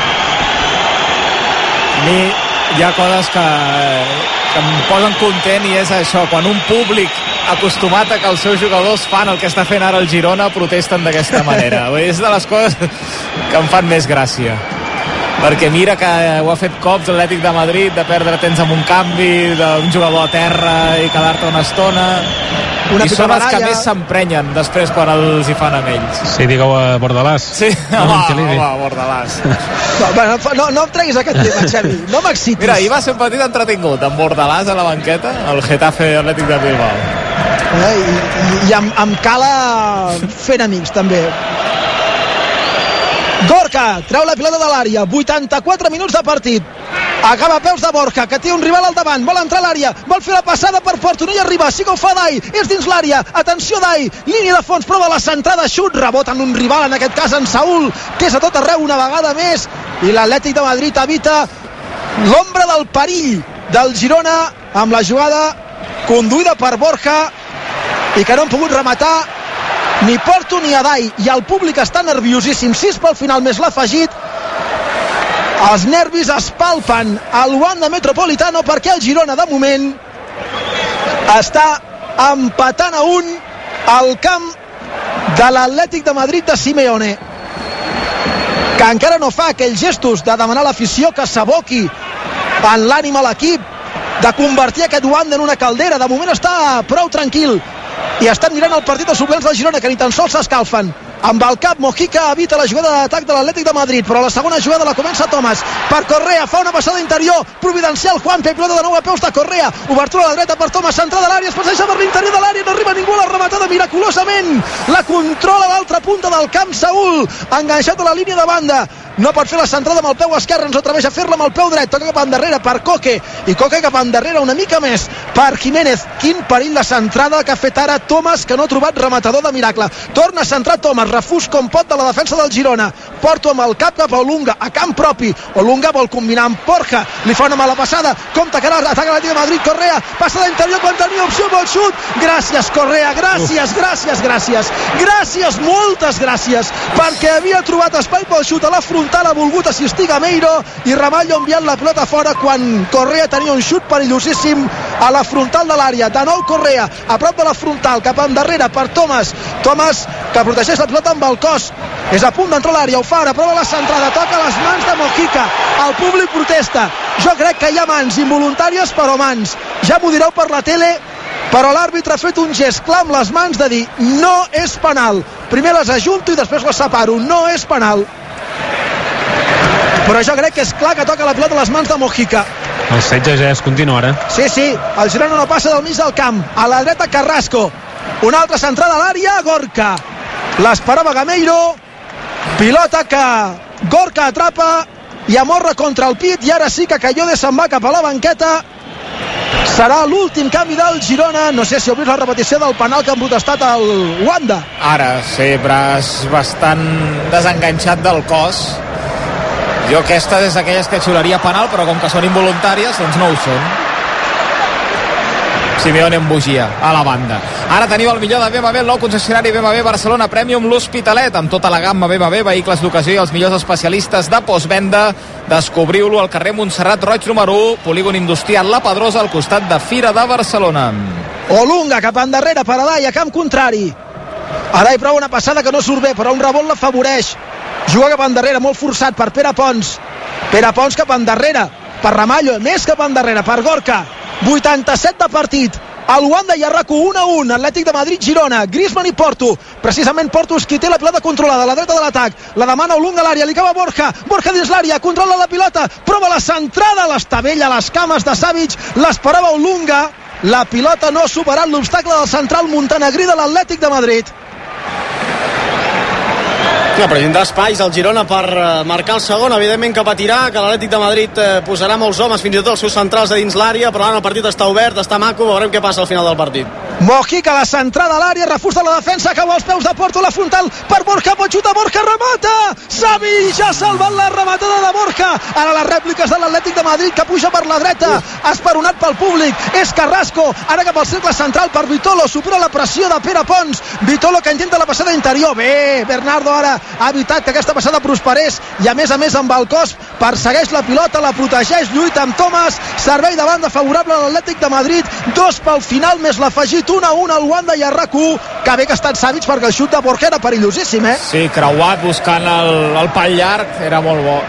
A mi hi ha coses que, que em posen content, i és això, quan un públic acostumat a que els seus jugadors fan el que està fent ara el Girona protesten d'aquesta manera. És de les coses que em fan més gràcia, perquè mira que ho ha fet cops l'Atlètic de Madrid, de perdre temps amb un canvi d'un jugador a terra i quedar-te una estona, una i són els que més s'emprenyen després quan els hi fan amb ells. Sí, digueu a Bordalàs. Sí, no, home, home, Bordalàs. No, no, no, no em treguis aquest tema, Xavi, no m'excitis. Mira, ahir va ser un partit entretingut, amb Bordalàs a la banqueta, el Getafe Atlètic de Bilbao. Eh, i, i, i amb, amb Cala fent amics també. Gorka treu la pilota de l'àrea, vuitanta-quatre minuts de partit, acaba a peus de Borja, que té un rival al davant, vol entrar a l'àrea, vol fer la passada per Porto, no hi arriba, sí que ho fa Dai, és dins l'àrea, atenció Dai, línia de fons, prova la centrada, xut, rebot en un rival, en aquest cas en Saúl, que és a tot arreu una vegada més, i l'Atlètic de Madrid evita l'ombra del perill del Girona amb la jugada conduïda per Borja, i que no han pogut rematar ni Porto ni Adai, i el públic està nerviosíssim. Sis pel final més l'afegit. Els nervis es palpen al Wanda Metropolitano, perquè el Girona de moment està empatant a un al camp de l'Atlètic de Madrid de Simeone, que encara no fa aquells gestos de demanar a l'afició que s'aboqui en l'ànima a l'equip, de convertir aquest Wanda en una caldera. De moment està prou tranquil, i estan mirant el partit dels suplents del Girona, que ni tan sols s'escalfen. Amb el cap, Mojica evita la jugada d'atac de l'Atlètic de Madrid, però la segona jugada la comença Thomas per Correa, fa una passada interior providencial, Juanpe, pilota de nou a peus de Correa, obertura a la dreta per Thomas, centrada a l'àrea, es passeja per l'interior de l'àrea, no arriba ningú a la rematada miraculosament, la controla a l'altra punta del camp Saúl, enganxat a la línia de banda, no pot fer la centrada amb el peu esquerre, ens atreveix a fer-la amb el peu dret, toca cap endarrere per Coque, i Coque cap endarrere una mica més per Jiménez. Quin perill de centrada que ha fet ara Thomas, que no ha trobat rematador de miracle. Torna a centrar Thomas, refús com pot de la defensa del Girona, Porto amb el cap cap a Olunga, a camp propi. Olunga vol combinar amb Borja, li fa una mala passada, compta que ara ataca l'Atlètic de Madrid. Correa, passada interior quan tenia opció pel xut. Gràcies Correa, gràcies, gràcies, gràcies gràcies, moltes gràcies, perquè havia trobat espai pel xut a la frontal, ha volgut assistir Gameiro i Ramallo ha enviat la pilota fora quan Correa tenia un xut perillosíssim a la frontal de l'àrea. De nou Correa, a prop de la frontal, cap endarrere per Thomas, Thomas que protegeix la pilota amb el cos, és a punt d'entrar a l'àrea, ho fa ara, prova la centrada, toca les mans de Mojica, el públic protesta. Jo crec que hi ha mans involuntàries, però mans, ja m'ho direu per la tele, però l'àrbitre ha fet un gest clar amb les mans de dir no és penal, primer les ajunto i després les separo, no és penal, però jo crec que és clar que toca la pilota a les mans de Mojica. El setge ja es continua ara. Sí, sí, el Girona no passa del mig del camp, a la dreta Carrasco, una altra centrada a l'àrea, Gorka l'esperava Gameiro, pilota que Gorka atrapa i amorra contra el pit, i ara sí que Callode se'n va cap a la banqueta. Serà l'últim canvi del Girona. No sé si heu vist la repetició del penal que han protestat al Wanda. Ara, sí, Bras bastant desenganxat del cos. Jo aquesta és d'aquelles que xiularia penal, però com que són involuntàries, doncs no ho són. Simeone embogia a la banda. Ara teniu el millor de B M W, el nou concessionari B M W Barcelona Premium, l'Hospitalet, amb tota la gamma B M W, vehicles d'ocasió i els millors especialistes de postvenda. Descobriu-lo al carrer Montserrat Roig número u, polígon industrial La Pedrosa, al costat de Fira de Barcelona. Olunga cap endarrere per Adai, a camp contrari. Adai prova una passada que no surt bé, però un rebot l'afavoreix. Juga cap endarrere, molt forçat per Pere Pons. Pere Pons cap endarrere per Ramallo, més cap endarrere per Gorka. vuitanta-set de partit, el Wanda i Arraco un a un, Atlètic de Madrid Girona, Griezmann i Porto, precisament Porto és qui té la pilota controlada a la dreta de l'atac, la demana Olunga a l'àrea, li acaba Borja, Borja dins l'àrea, controla la pilota, prova la centrada, l'estabella a les cames de Savic, l'esperava Olunga, la pilota no ha superat l'obstacle del central montenegrí de l'Atlètic de Madrid. Ja, però tindrà espais el Girona per uh, marcar el segon, evidentment que patirà, que l'Atlètic de Madrid uh, posarà molts homes, fins i tot els seus centrals a dins l'àrea, però ara el partit està obert, està maco, veurem què passa al final del partit. Mojica, la centrada a l'àrea, refús de la defensa, cau als peus de Porto, la frontal per Borja, pot xutar Borja, remata! Savi ja ha salvat la rematada de Borja! Ara les rèpliques de l'Atlètic de Madrid que puja per la dreta, esperonat pel públic, és Carrasco, ara cap al cercle central per Vitolo, supera la pressió de Pere Pons, Vitolo que intenta la passada interior, bé, Bernardo ara ha evitat que aquesta passada prosperés i a més a més amb el cos persegueix la pilota, la protegeix, lluita amb Thomas, servei de banda favorable a l'Atlètic de Madrid, dos pel final més l'afegit, un a un al Wanda i a R A C u, que bé que ha estat Savic perquè el xut de Borja era perillosíssim, eh? Sí, creuat buscant el, el pal llarg, era molt bo.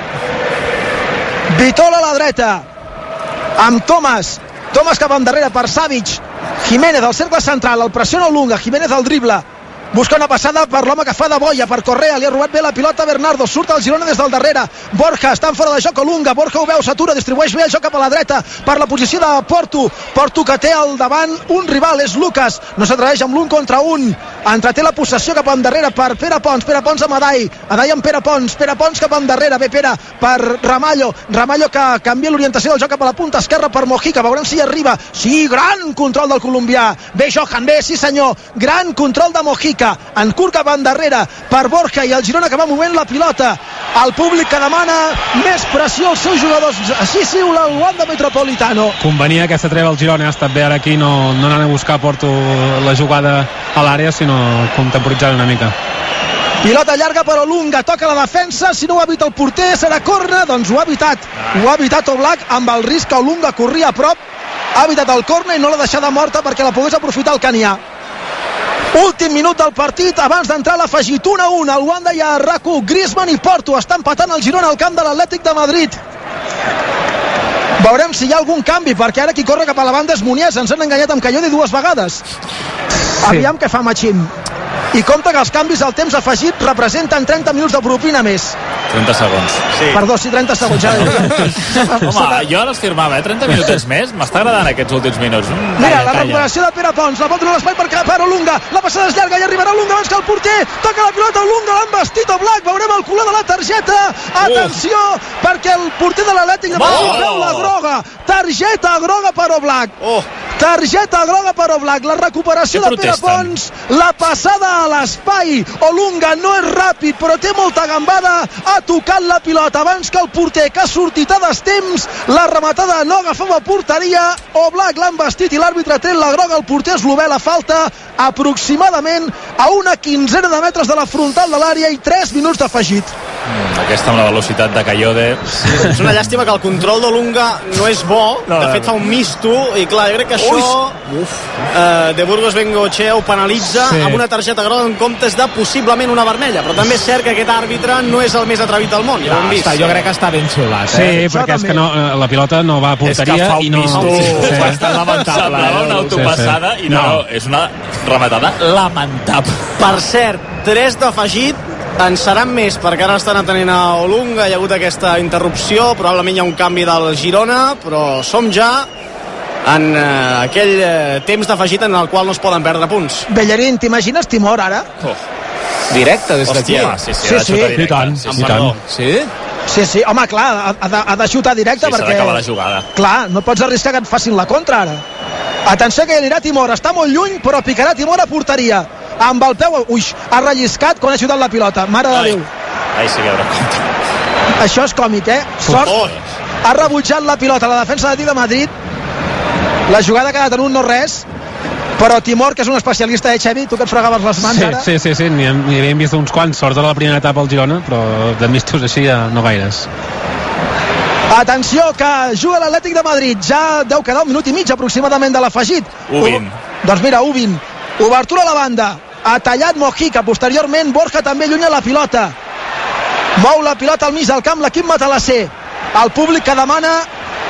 Vitolo a la dreta amb Thomas, Thomas cap endarrere per Savic, Jiménez al cercle central, el pressiona Olunga, Jiménez al drible, busca una passada per l'home que fa de boia, per Correa, li ha robat bé la pilota Bernardo, surt el Girona des del darrere, Borja, està en fora de joc Olunga, Borja ho veu, s'atura, distribueix bé el joc cap a la dreta, per la posició de Porto, Porto que té al davant un rival, és Lucas, no s'atreveix amb l'un contra un, entreté la possessió cap endarrere per Pere Pons, Pere Pons amb Adai, Adai amb Pere Pons, Pere Pons cap endarrere, bé Pere, per Ramallo, Ramallo que canvia l'orientació del joc cap a la punta esquerra per Mojica, veurem si arriba, sí, gran control del colombià, bé Johan, bé, sí senyor, gran control de Mojica, en curt cap endarrere per Borja i el Girona que va movent la pilota, el públic que demana més pressió als seus jugadors, així xiula el Wanda Metropolitano. Convenia aquesta treva al Girona, ha estat bé ara aquí, no, no anant a buscar a Porto la jugada a l'àrea, sinó contemporitzar una mica. Pilota llarga per Olunga, toca la defensa, si no ho evita el porter serà corna, doncs ho ha evitat, ho ha evitat Oblak amb el risc que Olunga corria a prop, ha evitat el corna i no l'ha deixada morta perquè la pogués aprofitar el canià. Últim minut del partit abans d'entrar a l'afegit, un a un al Wanda i a R A C u, Griezmann i Porto està empatant el Girona al camp de l'Atlètic de Madrid. Veurem si hi ha algun canvi, perquè ara qui corre cap a la banda és Munies, ens han enganyat amb Callode dues vegades. Sí. Aviam què fa Machín. I compte que els canvis al temps afegit representen trenta minuts de propina més. trenta segons. Sí. Perdó, sí, trenta segons. Ja. Home, jo les firmava, eh? trenta minutets més. M'està agradant aquests últims minuts. Mm, Mira, calla, la calla. recuperació de Pere Pons, la pot donar l'espai per, per Olunga, la passada és llarga i arribarà Olunga abans que el porter, toca la pilota Olunga, l'han vestit Oblak, veurem el color de la targeta, atenció, uh. perquè el porter de l'Atlètic de Madrid oh. veu la groga, targeta groga per Oblak. Oh. Targeta groga per Oblak, la recuperació de Pere Pons, la passada a l'espai, Olunga no és ràpid però té molta gambada, ha tocat la pilota abans que el porter, que ha sortit a destemps, la rematada no agafava porteria, Oblak l'han vestit i l'àrbitre ha tret la groga, el porter eslové, la falta aproximadament a una quinzena de metres de la frontal de l'àrea i tres minuts d'afegit. Mm, aquesta amb la velocitat de Callode. Sí, és una llàstima que el control d'Olunga no és bo, no, de no, fet fa un misto i clar, jo crec que això eh, de Burgos Bengoechea ho penalitza sí. amb una targeta groga en comptes de possiblement una vermella, però també és cert que aquest àrbitre no és el més atrevit del món, ja ho hem vist. Està, jo crec que està ben xulat, sí, eh? perquè és que no, la pilota no va a porteria és que fa un i no... misto sí. bastant lamentable. Semblava una autopassada sí, sí. i no, no, és una rematada lamentable. Per cert, tres d'afegit, en seran més perquè ara estan atenent a Olunga, hi ha hagut aquesta interrupció, probablement hi ha un canvi del Girona, però som ja en eh, aquell eh, temps d'afegit en el qual no es poden perdre punts. Bellerín, t'imagines Timor ara? Oh. Directe des d'aquí. Hòstia, sí, sí, sí, ha de xutar sí. directe. I tant, sí, i sí. tant. Sí? Sí, sí, home, clar, ha de, ha de xutar directe Sí, s'ha perquè... d'acabar la jugada. Clar, no pots arriscar que et facin la contra ara. Atenció que anirà Timor, està molt lluny però picarà Timor a porteria amb el peu, ui, ha relliscat quan ha xutat la pilota, mare de Déu. Ai, sí que haurà compte. Això és còmic, eh? Sort, Oh. ha rebutjat la pilota la defensa de Madrid, la jugada ha quedat en un no res, però Timor, que és un especialista, eh, Xevi? Tu que et fregaves les mans sí, ara? Sí, sí, sí, n'hi havíem vist uns quants, sort de la primera etapa al Girona, però de mistos així ja no gaires. Atenció, que juga l'Atlètic de Madrid, ja deu quedar un minut i mig aproximadament de l'afegit. Ubin. U... Doncs mira, Ubin, obertura a la banda, ha tallat Mojica, posteriorment Borja també allunya la pilota, mou la pilota al mig del camp l'equip matalasser, el públic que demana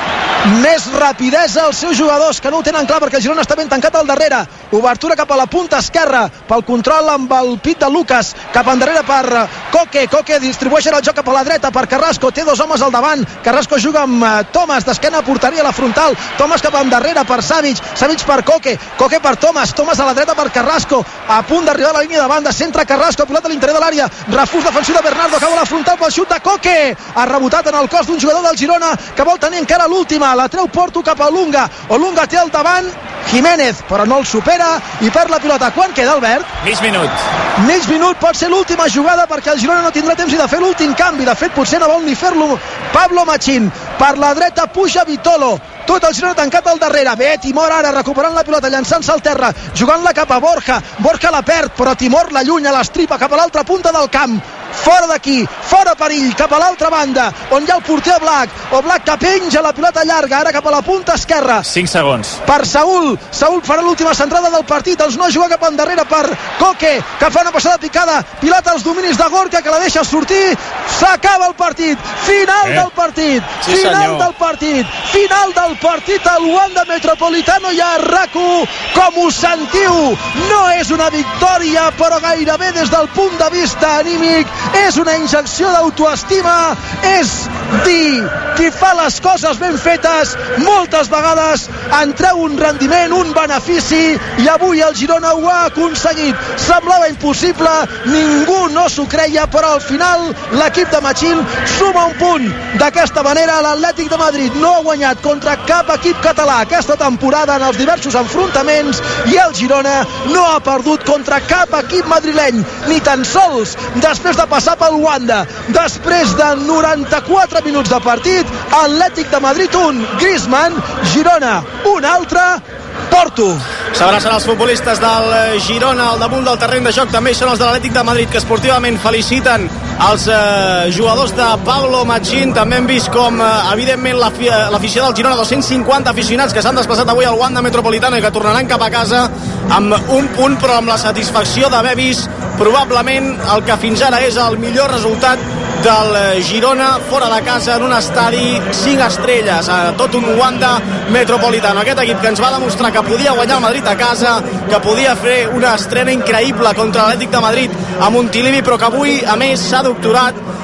més rapidesa als seus jugadors, que no ho tenen clar perquè el Girona està ben tancat al darrere, obertura cap a la punta esquerra pel control amb el pit de Lucas, cap endarrere per Coque, Coque distribueix el joc cap a la dreta per Carrasco, té dos homes al davant, Carrasco juga amb uh, Thomas, d'esquena a porteria a la frontal, Thomas cap endarrere per Savic, Savic per Coque, Coque per Thomas, Thomas a la dreta per Carrasco, a punt d'arribar a la línia de banda, centra Carrasco, pilota a l'interior de l'àrea, refús defensiu de Bernardo, acaba a la frontal pel xut de Coque, ha rebotat en el cos d'un jugador del Girona que vol tenir encara l'última, la treu Porto cap a Olunga, Olunga té al davant Jiménez, però no el supera i perd la pilota. Quan queda, Albert? Mig minut. Mig minut, pot ser l'última jugada perquè el Girona no tindrà temps ni de fer l'últim canvi, de fet potser no vol ni fer-lo Pablo Machín, per la dreta puja Vitolo, tot el Girona tancat al darrere, bé, Timor ara recuperant la pilota, llançant-se al terra, jugant-la cap a Borja, Borja la perd, però Timor l'allunya, l'estripa cap a l'altra punta del camp, fora d'aquí, fora perill, cap a l'altra banda, on hi ha el porter Oblak, Oblak que penja la pilota llarga, ara cap a la punta esquerra, cinc segons. per Saúl, Saúl farà l'última centrada del partit, els no juga cap endarrere per Coque, que fa una passada picada, pilota als dominis de Gorka, que la deixa sortir, s'acaba el partit, final eh? del partit, sí, final senyor. del partit, final del partit al Wanda Metropolitano i a RAC u, com us sentiu, no és una victòria, però gairebé des del punt de vista anímic, és una injecció d'autoestima, és dir qui fa les coses ben fetes moltes vegades en treu un rendiment, un benefici, i avui el Girona ho ha aconseguit. Semblava impossible, ningú no s'ho creia, però al final l'equip de Machín suma un punt. D'aquesta manera l'Atlètic de Madrid no ha guanyat contra cap equip català aquesta temporada en els diversos enfrontaments, i el Girona no ha perdut contra cap equip madrileny, ni tan sols després de passar pel Wanda. Després de noranta-quatre minuts de partit, Atlètic de Madrid un, Griezmann, Girona un altre, Porto. S'abracen els futbolistes del Girona al damunt del terreny de joc, també són els de l'Atlètic de Madrid, que esportivament feliciten els eh, jugadors de Pablo Machín. També hem vist com, eh, evidentment, l'afició del Girona, dos-cents cinquanta aficionats que s'han desplaçat avui al Wanda Metropolitano i que tornaran cap a casa amb un punt, però amb la satisfacció d'haver vist probablement el que fins ara és el millor resultat del Girona fora de casa en un estadi cinc estrelles, a tot un Wanda Metropolitano. Aquest equip que ens va demostrar que podia guanyar el Madrid a casa, que podia fer una estrena increïble contra l'Atlètic de Madrid a Montilivi, però que avui, a més, s'ha doctorat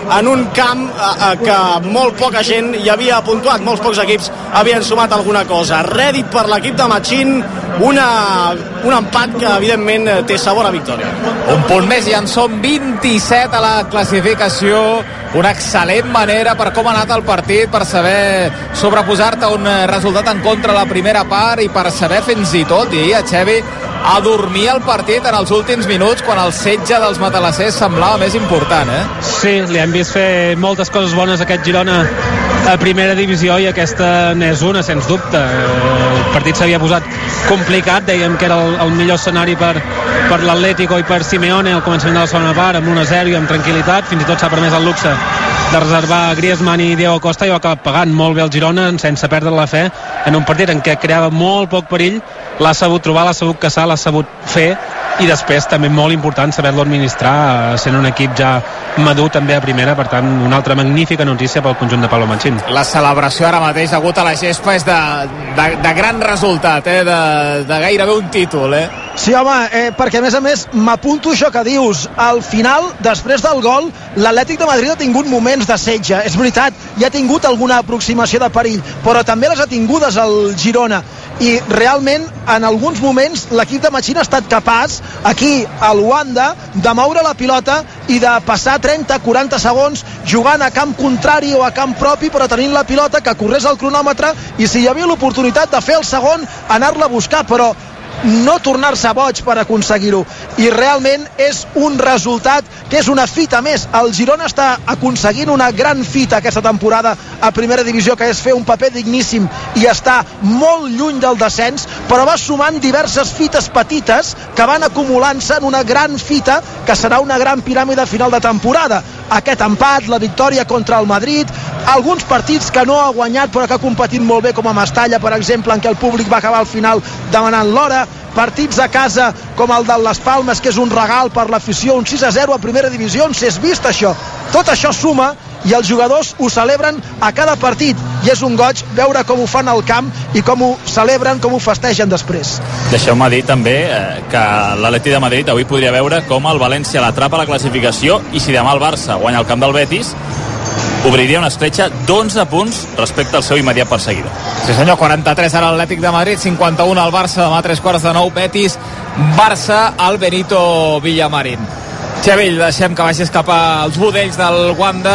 en un camp eh, que molt poca gent hi havia puntuat, molts pocs equips havien sumat alguna cosa. Rèdit per l'equip de Machín, una, un empat que evidentment té sabor a victòria. Un punt més i en són vint-i-set a la classificació. Una excel·lent manera per com ha anat el partit, per saber sobreposar-te a un resultat en contra a la primera part i per saber fins i tot, diria Xevi, a dormir el partit en els últims minuts quan el setge dels matalassers semblava més important, eh? Sí, li hem vist fer moltes coses bones a aquest Girona a primera divisió i aquesta n'és una, sens dubte. El partit s'havia posat complicat, dèiem que era el, el millor escenari per, per l'Atlético i per Simeone al començament de la segona part, amb un a zero i amb tranquil·litat, fins i tot s'ha permès el luxe de reservar Griezmann i Diego Costa i va acabar pagant molt bé el Girona sense perdre la fe en un partit en què creava molt poc perill, l'ha sabut trobar, l'ha sabut caçar, l'ha sabut fer i després també molt important saber-lo administrar sent un equip ja madur també a primera, per tant una altra magnífica notícia pel conjunt de Pablo Machín. La celebració ara mateix hagut a la gespa és de, de, de gran resultat, eh? de, de gairebé un títol, eh? Sí, home, eh, perquè a més a més m'apunto això que dius, al final, després del gol, l'Atlètic de Madrid ha tingut moments de setge, és veritat, i ha tingut alguna aproximació de perill, però també les ha tingudes el Girona, i realment en alguns moments l'equip de Machín ha estat capaç aquí a Luanda de moure la pilota i de passar trenta a quaranta segons jugant a camp contrari o a camp propi, però tenint la pilota que corrés el cronòmetre i si hi havia l'oportunitat de fer el segon anar-la a buscar, però no tornar-se boig per aconseguir-ho, i realment és un resultat que és una fita més. El Girona està aconseguint una gran fita aquesta temporada a primera divisió, que és fer un paper digníssim i està molt lluny del descens, però va sumant diverses fites petites que van acumulant-se en una gran fita que serà una gran piràmide final de temporada. Aquest empat, la victòria contra el Madrid, alguns partits que no ha guanyat però que ha competit molt bé, com a Mestalla, per exemple, en què el públic va acabar al final demanant l'hora, partits a casa com el de Les Palmes, que és un regal per l'afició, un sis a zero a primera divisió, on s'és vist això. Tot això suma i els jugadors ho celebren a cada partit i és un goig veure com ho fan al camp i com ho celebren, com ho festegen després. Deixeu-me dir també eh, que l'Atlètic de Madrid avui podria veure com el València l'atrapa a la classificació i si demà el Barça guanya el camp del Betis obriria una escletxa d'onze punts respecte al seu immediat perseguidor. Sí senyor, quaranta-tres ara l'Atlètic de Madrid, cinquanta-un al Barça, demà tres quarts de nou, Betis, Barça, al Benito Villamarín. Xavi, deixem que baixis cap als budells del Wanda,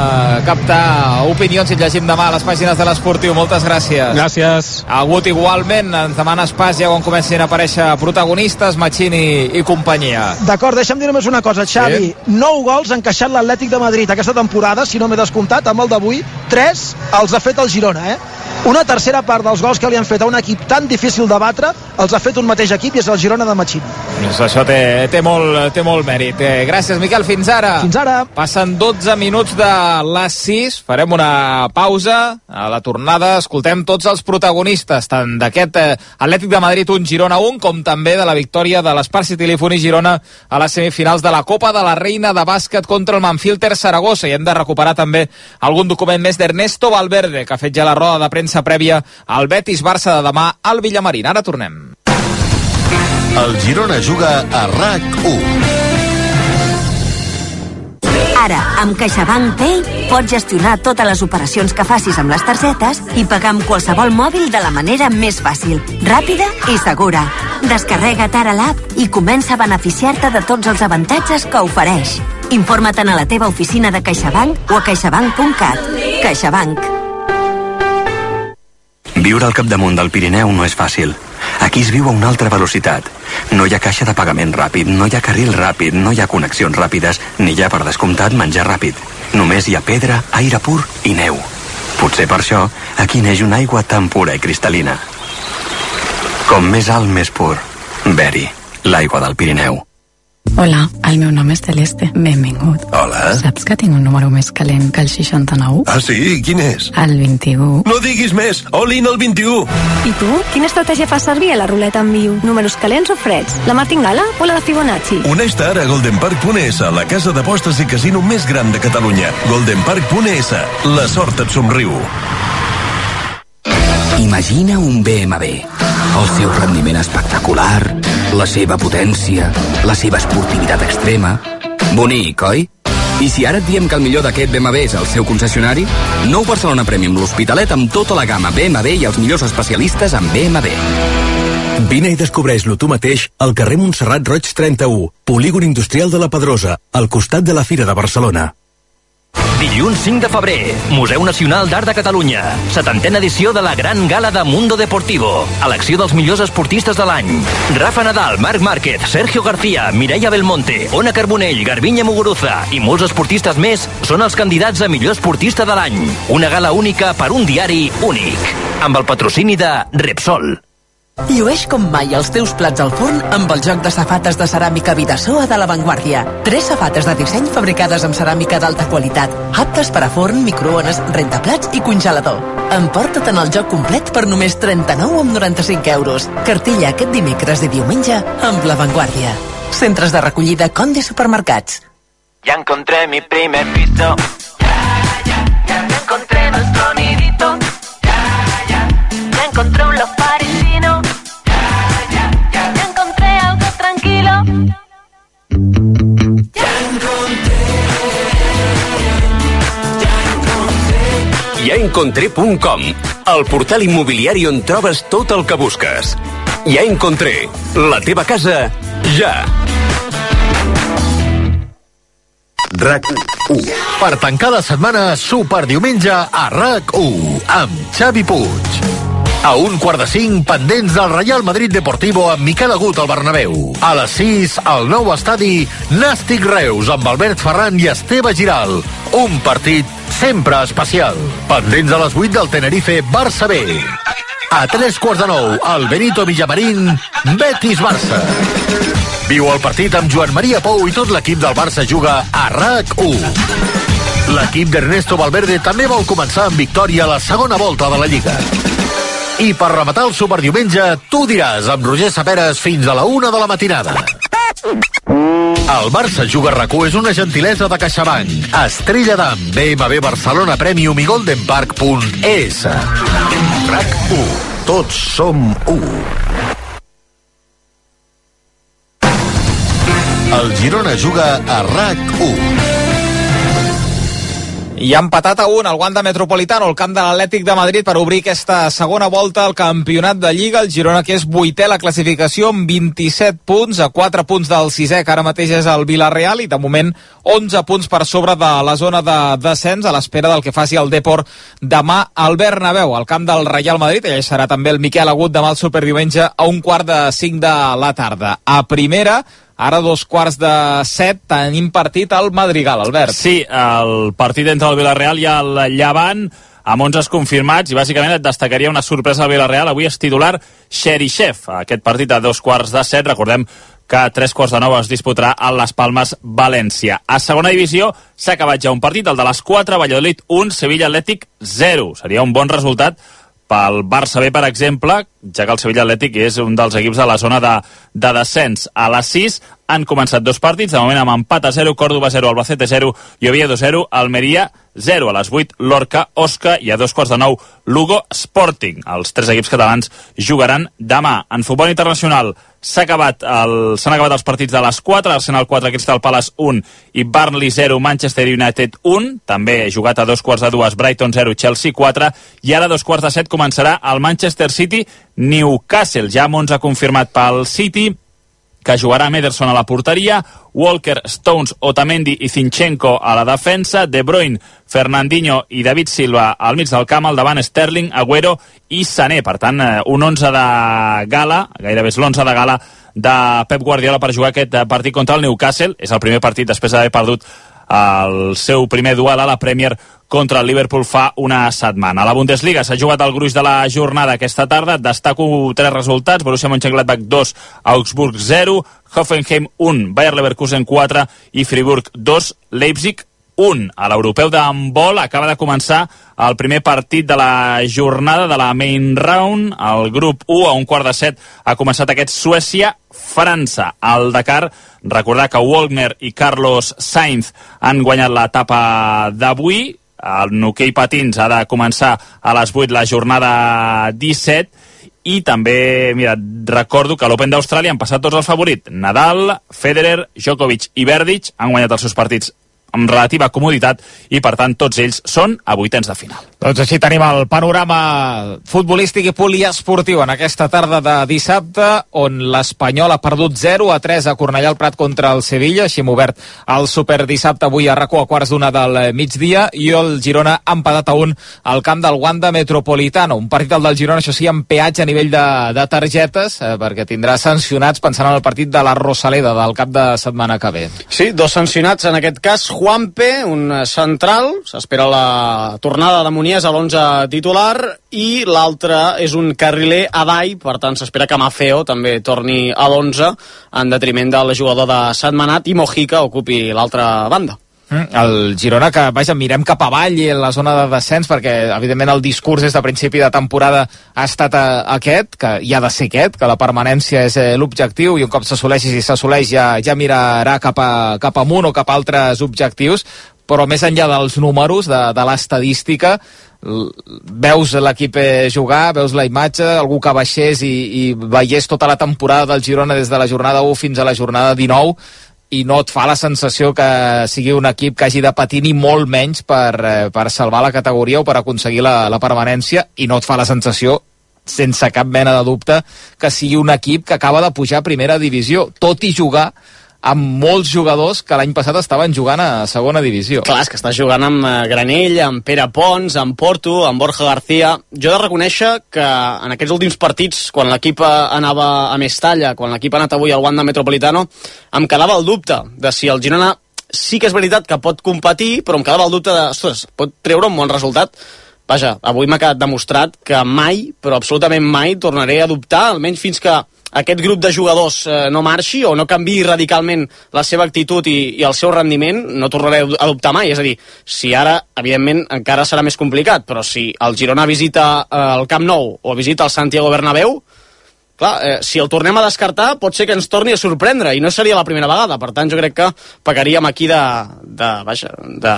a captar opinions i llegim demà a les pàgines de l'Esportiu. Moltes gràcies. Gràcies. A Gut igualment, ens demanes pas ja quan comencin a aparèixer protagonistes, Machín i, i companyia. D'acord, deixa'm dir només una cosa, Xavi. Sí. nou gols ha encaixat l'Atlètic de Madrid aquesta temporada, si no m'he descomptat, amb el d'avui, tres els ha fet el Girona, eh? Una tercera part dels gols que li han fet a un equip tan difícil de batre els ha fet un mateix equip i és el Girona de Machín. Pues això té, té, molt, té molt mèrit. Eh, gràcies, Miquel. Fins ara. Fins ara. Passen dotze minuts de les sis. Farem una pausa. A la tornada escoltem tots els protagonistes, tant d'aquest eh, Atlètic de Madrid un, Girona un, com també de la victòria de l'Espar City Lifuni Girona a les semifinals de la Copa de la Reina de bàsquet contra el Manfilter Saragossa. I hem de recuperar també algun document més d'Ernesto Valverde, que ha fet ja la roda de premsa prèvia al Betis-Barça de demà al Villamarín. Ara tornem. El Girona juga a R A C u. Ara, amb CaixaBank Pay, pots gestionar totes les operacions que facis amb les targetes i pagar amb qualsevol mòbil de la manera més fàcil, ràpida i segura. Descarrega't ara l'app i comença a beneficiar-te de tots els avantatges que ofereix. Informa-te'n a la teva oficina de CaixaBank o a caixabank punt cat. CaixaBank. Viure al capdamunt del Pirineu no és fàcil. Aquí es viu a una altra velocitat. No hi ha caixa de pagament ràpid, no hi ha carril ràpid, no hi ha connexions ràpides, ni hi ha, per descomptat, menjar ràpid. Només hi ha pedra, aire pur i neu. Potser per això aquí neix una aigua tan pura i cristal·lina. Com més alt, més pur. Beri, l'aigua del Pirineu. Hola, el meu nom és Celeste. Benvingut. Hola. Saps que tinc un número més calent que el seixanta-nou? Ah, sí? Quin és? El vint-i-u. No diguis més! All-in el vint-i-u! I tu? Quina estratègia fas servir a la ruleta en viu? Números calents o freds? La martingala o la de Fibonacci? Uneix-te ara a golden park punt es, la casa d'apostes i casino més gran de Catalunya. golden park punt es. La sort et somriu. Imagina un B M W. El seu rendiment espectacular, la seva potència, la seva esportivitat extrema. Bonic, oi? I si ara et diem que el millor d'aquest B M W és el seu concessionari? Nou Barcelona Premium, l'Hospitalet amb tota la gamma B M W i els millors especialistes en B M W. Vine i descobreix-lo tu mateix al carrer Montserrat Roig trenta-u, Polígon Industrial de la Pedrosa, al costat de la Fira de Barcelona. Dilluns cinc de febrer, Museu Nacional d'Art de Catalunya. setantena edició de la Gran Gala de Mundo Deportivo. Elecció dels millors esportistes de l'any. Rafa Nadal, Marc Márquez, Sergio García, Mireia Belmonte, Ona Carbonell, Garbiñe Muguruza i molts esportistes més són els candidats a millor esportista de l'any. Una gala única per un diari únic. Amb el patrocini de Repsol. Llueix com mai els teus plats al forn amb el joc de safates de ceràmica Vidasoa de La Vanguardia. Tres safates de disseny fabricades amb ceràmica d'alta qualitat, aptes per a forn, microones, rentaplats i congelador. Emporta't en el joc complet per només trenta-nou coma noranta-cinc euros. Cartilla aquest dimecres i diumenge amb La Vanguardia. Centres de recollida Conde Supermercats. Ya encontré mi primer piso. Ya, ya, ya, ya encontré nuestro nidito. Ya, ya, ya encontré un los parisino. ja encontré punt com, el portal immobiliari on trobes tot el que busques. Ja encontré, la teva casa, ja. RAC u. Per tancar la setmana, superdiumenge a RAC u, amb Xavi Puig. A un quart de cinc, pendents del Real Madrid Deportivo amb Miquel Agut al Bernabéu. A les sis, al nou estadi, Nàstic Reus amb Albert Ferran i Esteve Giral. Un partit sempre especial. Pendents a les vuit del Tenerife Barça B. A tres quarts de nou, al Benito Villamarín, Betis Barça. Viu el partit amb Joan Maria Pou i tot l'equip del Barça juga a RAC u. L'equip d'Ernesto Valverde també vol començar amb victòria a la segona volta de la Lliga. I per rematar el superdiumenge, tu diràs amb Roger Saperes fins a la una de la matinada. El Barça Juga RAC u és una gentilesa de CaixaBank, Estrella d'Am, B M W Barcelona Premium i Golden Park punt E S. RAC u. Tots som u. El Girona juga a RAC u. I ha empatat a un al Wanda Metropolitano, al camp de l'Atlètic de Madrid, per obrir aquesta segona volta al campionat de Lliga. El Girona, que és vuitè a la classificació amb vint-i-set punts, a quatre punts del sisè, que ara mateix és el Villarreal, i de moment onze punts per sobre de la zona de descens, a l'espera del que faci el Depor demà al Bernabéu, al camp del Real Madrid. Allà serà també el Miquel Agut demà el superdiumenge a un quart de cinc de la tarda. A primera, ara dos quarts de set, tenim partit al Madrigal, Albert. Sí, el partit entre el Villarreal i el Llevant, amb onze confirmats, i bàsicament et destacaria una sorpresa al Villarreal. Avui és titular Xerichev. Aquest partit a dos quarts de set, recordem que a tres quarts de nou es disputarà a Les Palmes, València. A segona divisió s'ha acabat ja un partit, el de les quatre, Valladolid un, Sevilla Atlètic zero. Seria un bon resultat pel Barça B, per exemple, ja que el Sevilla Atlètic és un dels equips de la zona de, de descens. A les sis han començat dos partits, de moment amb empat a zero, Córdoba zero, Albacete zero i Oviedo zero, Almeria zero. A les vuit, Lorca, Osca, i a dos quarts de nou, Lugo Sporting. Els tres equips catalans jugaran demà. En futbol internacional s'ha acabat el, s'han acabat els partits de les quatre, Arsenal quatre, Crystal Palace un i Burnley zero, Manchester United un, també jugat a dos quarts de dues, Brighton zero, Chelsea quatre, i ara a dos quarts de set començarà el Manchester City Newcastle, ja amb onze confirmat pel City, que jugarà amb Ederson a la porteria, Walker, Stones, Otamendi i Zinchenko a la defensa, De Bruyne, Fernandinho i David Silva al mig del camp, al davant Sterling, Agüero i Sané. Per tant, un onze de gala, gairebé és l'onze de gala de Pep Guardiola per jugar aquest partit contra el Newcastle. És el primer partit després d'haver perdut el seu primer duel a la Premier contra el Liverpool fa una setmana. A la Bundesliga s'ha jugat el gruix de la jornada aquesta tarda. Destaco tres resultats: Borussia Mönchengladbach dos, Augsburg zero, Hoffenheim un, Bayer Leverkusen quatre i Friburg dos, Leipzig un. A l'europeu d'handbol acaba de començar el primer partit de la jornada de la main round. El grup u, a un quart de set, ha començat aquest Suècia-França. Al Dakar, recordar que Wagner i Carlos Sainz han guanyat l'etapa d'avui. El hoquei patins ha de començar a les vuit la jornada disset, i també, mira, recordo que a l'Open d'Austràlia han passat tots els favorits. Nadal, Federer, Djokovic i Berdych han guanyat els seus partits amb relativa comoditat i, per tant, tots ells són a vuitens de final. Doncs així tenim el panorama futbolístic i poliesportiu en aquesta tarda de dissabte, on l'Espanyol ha perdut zero a tres a Cornellà al Prat contra el Sevilla. Així hem obert el superdissabte avui a RAC u a quarts d'una del migdia, i el Girona ha empatat a un al camp del Wanda Metropolitano. Un partit del del Girona, això sí, amb peatge a nivell de, de targetes, eh, perquè tindrà sancionats pensant en el partit de la Rosaleda del cap de setmana que ve. Sí, dos sancionats, en aquest cas Juanpe, un central, s'espera la tornada de Munies a l'onze titular, i l'altre és un carriler, Adai, per tant s'espera que Mafeo també torni a l'onze, en detriment del jugador de Sentmenat, i Mojica ocupi l'altra banda. El Girona, que vaja, mirem cap avall i en la zona de descens, perquè evidentment el discurs des de principi de temporada ha estat aquest, que hi ha de ser aquest, que la permanència és l'objectiu, i un cop s'assoleixi, si s'assoleix, ja, ja mirarà cap, a, cap amunt o cap a altres objectius. Però més enllà dels números, de, de l'estadística, veus l'equip jugar, veus la imatge, algú que baixés i, i veiés tota la temporada del Girona des de la jornada u fins a la jornada dinou, i no et fa la sensació que sigui un equip que hagi de patir ni molt menys per, per salvar la categoria o per aconseguir la, la permanència, i no et fa la sensació, sense cap mena de dubte, que sigui un equip que acaba de pujar a primera divisió, tot i jugar amb molts jugadors que l'any passat estaven jugant a segona divisió. Clar, és que està jugant amb Granell, amb Pere Pons, amb Porto, amb Borja García. Jo he de reconèixer que en aquests últims partits, quan l'equip anava a Mestalla, quan l'equip ha anat avui al Wanda Metropolitano, em quedava el dubte de si el Girona sí que és veritat que pot competir, però em quedava el dubte de, ostres, pot treure un bon resultat. Vaja, avui m'ha quedat demostrat que mai, però absolutament mai, tornaré a dubtar, almenys fins que aquest grup de jugadors eh, no marxi o no canviï radicalment la seva actitud i, i el seu rendiment, no tornaré a dubtar mai. És a dir, si ara, evidentment, encara serà més complicat, però si el Girona visita eh, el Camp Nou o visita el Santiago Bernabéu, clar, eh, si el tornem a descartar, pot ser que ens torni a sorprendre, i no seria la primera vegada. Per tant, jo crec que pecaríem aquí de, de, vaja, de,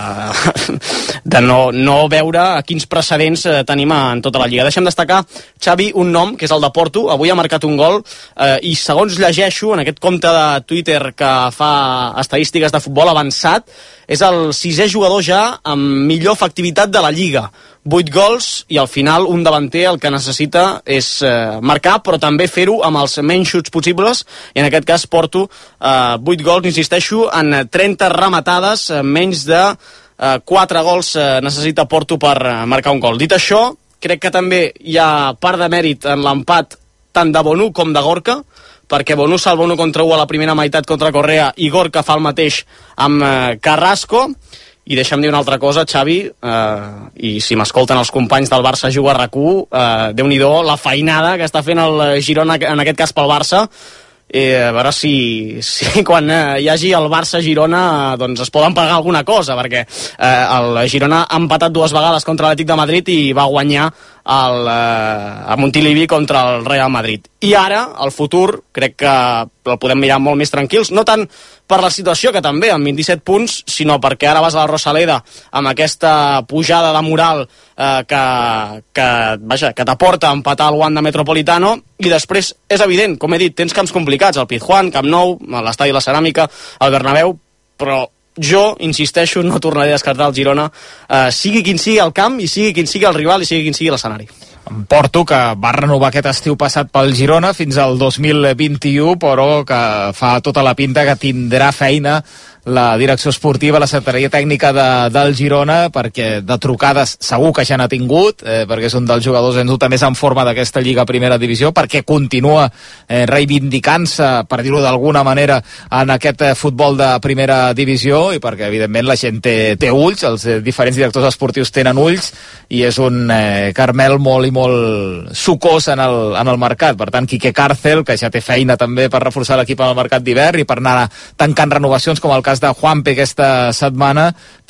de no, no veure quins precedents eh, tenim en tota la Lliga. Deixem destacar, Xavi, un nom, que és el de Porto. Avui ha marcat un gol, eh, i segons llegeixo en aquest compte de Twitter que fa estadístiques de futbol avançat, és el sisè jugador ja amb millor efectivitat de la Lliga. vuit gols, i al final un davanter el que necessita és eh, marcar, però també fer-ho amb els menys xuts possibles, i en aquest cas Porto, eh, vuit gols, insisteixo, en trenta rematades, eh, menys de eh, quatre gols eh, necessita Porto per eh, marcar un gol. Dit això, crec que també hi ha part de mèrit en l'empat tant de Bonu com de Gorka, perquè Bonu salva un contra u a la primera meitat contra Correa, i Gorka fa el mateix amb eh, Carrasco. I deixa'm dir una altra cosa, Xavi, eh, i si m'escolten els companys del Barça Juga a RAC u, eh, Déu-n'hi-do la feinada que està fent el Girona, en aquest cas pel Barça, eh, a veure si, si quan eh, hi hagi el Barça-Girona eh, doncs es poden pagar alguna cosa, perquè eh, el Girona ha empatat dues vegades contra l'Atlètic de Madrid i va guanyar el, eh, a Montilivi contra el Real Madrid. I ara, el futur, crec que el podem mirar molt més tranquils, no tant per la situació, que també amb vint-i-set punts, sinó perquè ara vas a la Rosaleda amb aquesta pujada de moral eh, que, que, vaja, que t'aporta a empatar el Wanda Metropolitano, i després és evident, com he dit, tens camps complicats, el Pizjuán, Camp Nou, l'Estadi La Ceràmica, el Bernabéu, però jo, insisteixo, no tornaré a descartar el Girona, eh, sigui quin sigui el camp, i sigui quin sigui el rival, i sigui quin sigui l'escenari. Porto, que va renovar aquest estiu passat pel Girona fins al dos mil vint-i-u, però que fa tota la pinta que tindrà feina la direcció esportiva, la secretaria tècnica de, del Girona, perquè de trucades segur que ja n'ha tingut, eh, perquè és un dels jugadors en dubte més en forma d'aquesta Lliga Primera Divisió, perquè continua eh, reivindicant-se, per dir-ho d'alguna manera, en aquest eh, futbol de Primera Divisió, i perquè evidentment la gent té, té ulls, els eh, diferents directors esportius tenen ulls, i és un eh, Carmel molt i molt sucós en el, en el mercat. Per tant, Quique Cárcel, que ja té feina també per reforçar l'equip en el mercat d'hivern i per anar tancant renovacions, com el cas de Juanpe aquesta setmana,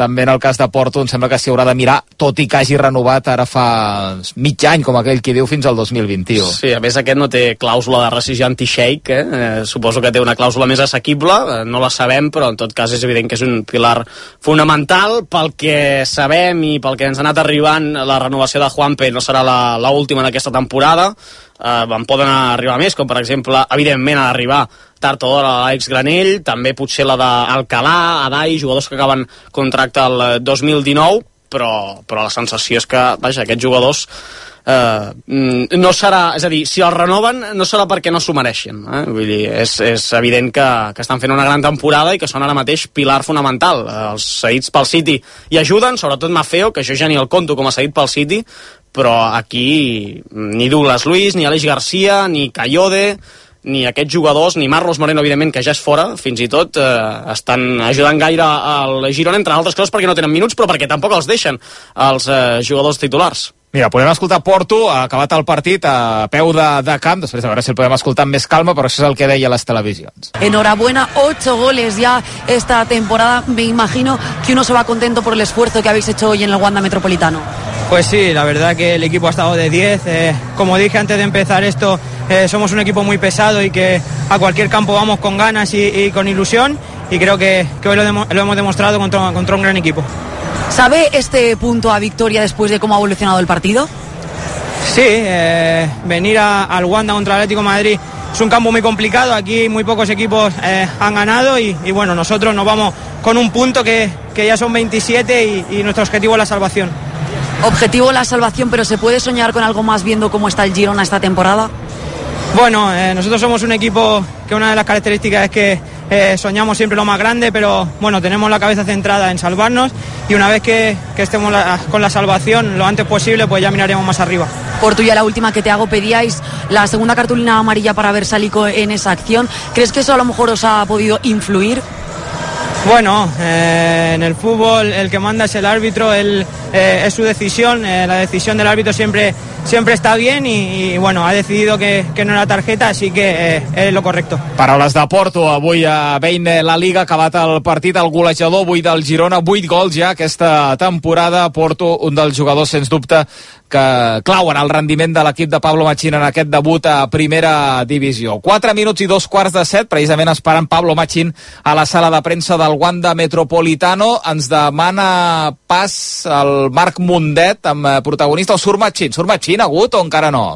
també en el cas de Porto em sembla que s'hi haurà de mirar, tot i que hagi renovat ara fa mig any, com aquell qui diu, fins al dos mil vint-i-u. Sí, a més aquest no té clàusula de rescissió anti-shake, eh? eh? Suposo que té una clàusula més assequible, eh, no la sabem, però en tot cas és evident que és un pilar fonamental. Pel que sabem i pel que ens ha anat arribant, la renovació de Juanpe no serà la, la última d'aquesta temporada, eh, en poden arribar més, com per exemple, evidentment ha d'arribar tard o d'hora l'Àlex Granell, també potser la d'Alcalà, Adai, jugadors que acaben contracte el dos mil dinou, però, però la sensació és que, vaja, aquests jugadors eh, no serà, és a dir, si els renoven no serà perquè no s'ho mereixen, eh? Vull dir, és, és evident que, que estan fent una gran temporada i que són ara mateix pilar fonamental. Els cedits pel City hi ajuden, sobretot Maffeo, que jo ja ni el conto com a cedit pel City, però aquí ni Douglas Luiz, ni Aleix Garcia, ni Cayode, ni aquests jugadors, ni Marlos Moreno, evidentment, que ja és fora, fins i tot, eh, estan ajudant gaire al Girona, entre altres coses perquè no tenen minuts, però perquè tampoc els deixen els eh, jugadors titulars. Mira, podem escoltar Porto, ha acabat el partit a peu de, de camp, després a veure si el podem escoltar amb més calma, però això és el que deia a les televisions. Enhorabuena, ocho goles ya esta temporada, me imagino que uno se va contento por el esfuerzo que habéis hecho hoy en el Wanda Metropolitano. Pues sí, la verdad que el equipo ha estado de diez, eh, como dije antes de empezar esto, eh, somos un equipo muy pesado y que a cualquier campo vamos con ganas y, y con ilusión, y creo que, que hoy lo, demo, lo hemos demostrado contra, contra un gran equipo. ¿Sabe este punto a victoria después de cómo ha evolucionado el partido? Sí, eh, venir a, al Wanda contra el Atlético de Madrid es un campo muy complicado, aquí muy pocos equipos eh, han ganado y, y bueno, nosotros nos vamos con un punto que, que ya son veintisiete y, y nuestro objetivo es la salvación. Objetivo la salvación, pero ¿se puede soñar con algo más viendo cómo está el Girona esta temporada? Bueno, eh, nosotros somos un equipo que una de las características es que eh, soñamos siempre lo más grande, pero bueno, tenemos la cabeza centrada en salvarnos y una vez que, que estemos la, con la salvación lo antes posible, pues ya miraremos más arriba. Por tuya la última que te hago, pedíais la segunda cartulina amarilla para ver Salico en esa acción. ¿Crees que eso a lo mejor os ha podido influir? Bueno, eh, en el fútbol el que manda es el árbitro, él, eh, es su decisión, eh, la decisión del árbitro siempre, siempre está bien y, y bueno, ha decidido que, que no era tarjeta, así que eh, es lo correcto. Paraules de Porto, avui a Bein la Liga, acabat el partit, el golejador avui del Girona, vuit gols ja aquesta temporada. Porto, un dels jugadors sens dubte que clauen el rendiment de l'equip de Pablo Machín en aquest debut a primera divisió. quatre minuts i dos quarts de set, precisament esperant Pablo Machín a la sala de premsa del Wanda Metropolitano. Ens demana pas el Marc Mundet amb protagonista, o surt Machín? Surt Machín agut o encara no?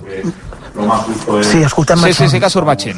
Sí, escoltem Sí, sí, sí que surt Machín.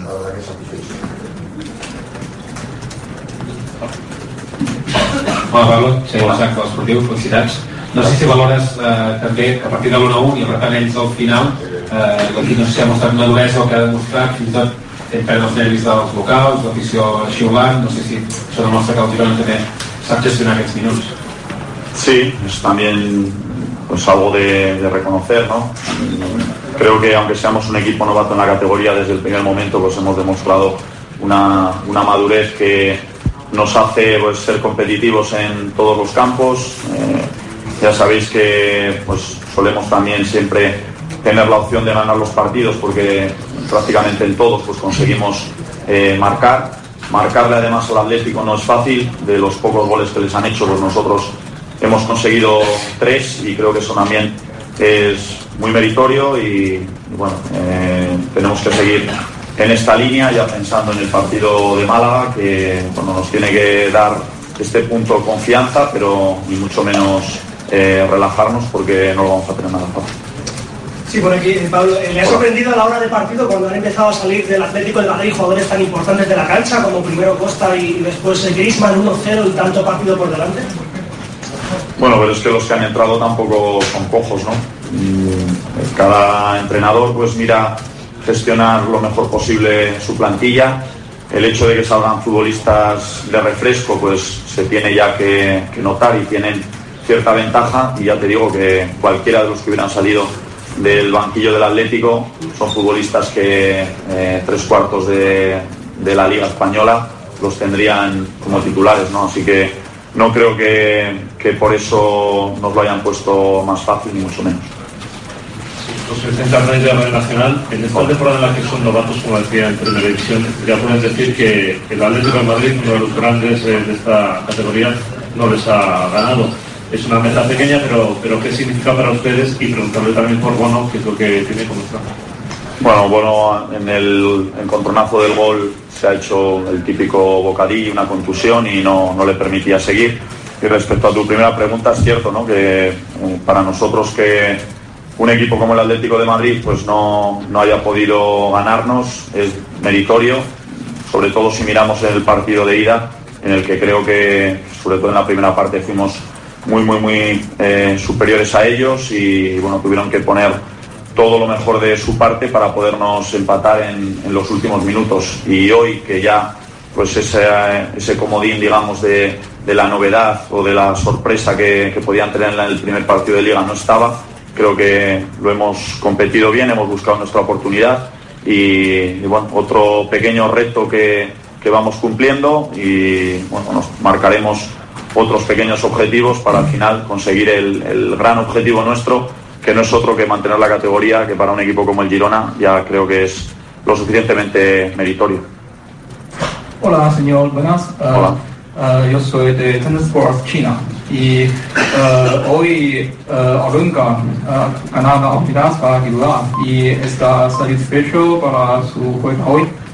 Hola Pablo, soy el Sac Esportiu, felicitats. No sé si valores eh, també que a partir de l'u a u i per tant ells al final eh, l'equip no sé si ha mostrat maduresa o que ha demostrat fins i tot fent perdre els nervis dels locals, l'afició xiulant, no sé si això demostra que el Girona també sap gestionar aquests minuts. Sí, es también pues algo de, de reconocer, ¿no? Creo que aunque seamos un equipo novato en la categoría, desde el primer momento pues hemos demostrado una, una madurez que nos hace pues, ser competitivos en todos los campos. Eh, ya sabéis que pues solemos también siempre tener la opción de ganar los partidos porque prácticamente en todos pues conseguimos eh, marcar. Marcarle además al Atlético no es fácil. De los pocos goles que les han hecho, pues nosotros hemos conseguido tres y creo que eso también es muy meritorio y, y bueno, eh, tenemos que seguir en esta línea ya pensando en el partido de Málaga que bueno, nos tiene que dar este punto confianza pero ni mucho menos eh, relajarnos porque no lo vamos a tener nada fácil. Sí, por aquí, Pablo, ¿le ha sorprendido a la hora de partido cuando han empezado a salir del Atlético de Madrid jugadores tan importantes de la cancha como primero Costa y después Griezmann uno cero y tanto partido por delante? Bueno, pero es que los que han entrado tampoco son cojos, ¿no? Cada entrenador pues mira gestionar lo mejor posible su plantilla. El hecho de que salgan futbolistas de refresco pues se tiene ya que, que notar y tienen cierta ventaja y ya te digo que cualquiera de los que hubieran salido del banquillo del Atlético son futbolistas que eh, tres cuartos de, de la Liga Española los tendrían como titulares, ¿no? Así que no creo que, que por eso nos lo hayan puesto más fácil ni mucho menos. Los representantes de la Red Nacional, en esta temporada en la que son novatos, como decía en Primera División, ya pueden decir que el Atlético de Madrid, uno de los grandes eh, de esta categoría, no les ha ganado. Es una meta pequeña, pero, pero ¿qué significa para ustedes? Y preguntarle también por Bono, qué es lo que tiene como está. Bueno, Bono en el encontronazo del gol se ha hecho el típico bocadillo, una contusión y no, no le permitía seguir. Y respecto a tu primera pregunta, es cierto, ¿no?, que eh, para nosotros que un equipo como el Atlético de Madrid pues no, no haya podido ganarnos es meritorio, sobre todo si miramos el partido de ida, en el que creo que, sobre todo en la primera parte, fuimos muy, muy, muy eh, superiores a ellos y, bueno, tuvieron que poner todo lo mejor de su parte para podernos empatar en, en los últimos minutos. Y hoy, que ya pues ese, ese comodín, digamos, de, de la novedad o de la sorpresa que, que podían tener en el primer partido de Liga no estaba, creo que lo hemos competido bien, hemos buscado nuestra oportunidad y, y bueno, otro pequeño reto que, que vamos cumpliendo y, bueno, nos marcaremos otros pequeños objetivos para al final conseguir el, el gran objetivo nuestro, que no es otro que mantener la categoría, que para un equipo como el Girona ya creo que es lo suficientemente meritorio. Hola, señor, buenas. Uh, Hola. Uh, yo soy de Tennis Sports China y uh, hoy uh, Olunga uh, ganado la oportunidad para titular y está satisfecho para su juego hoy.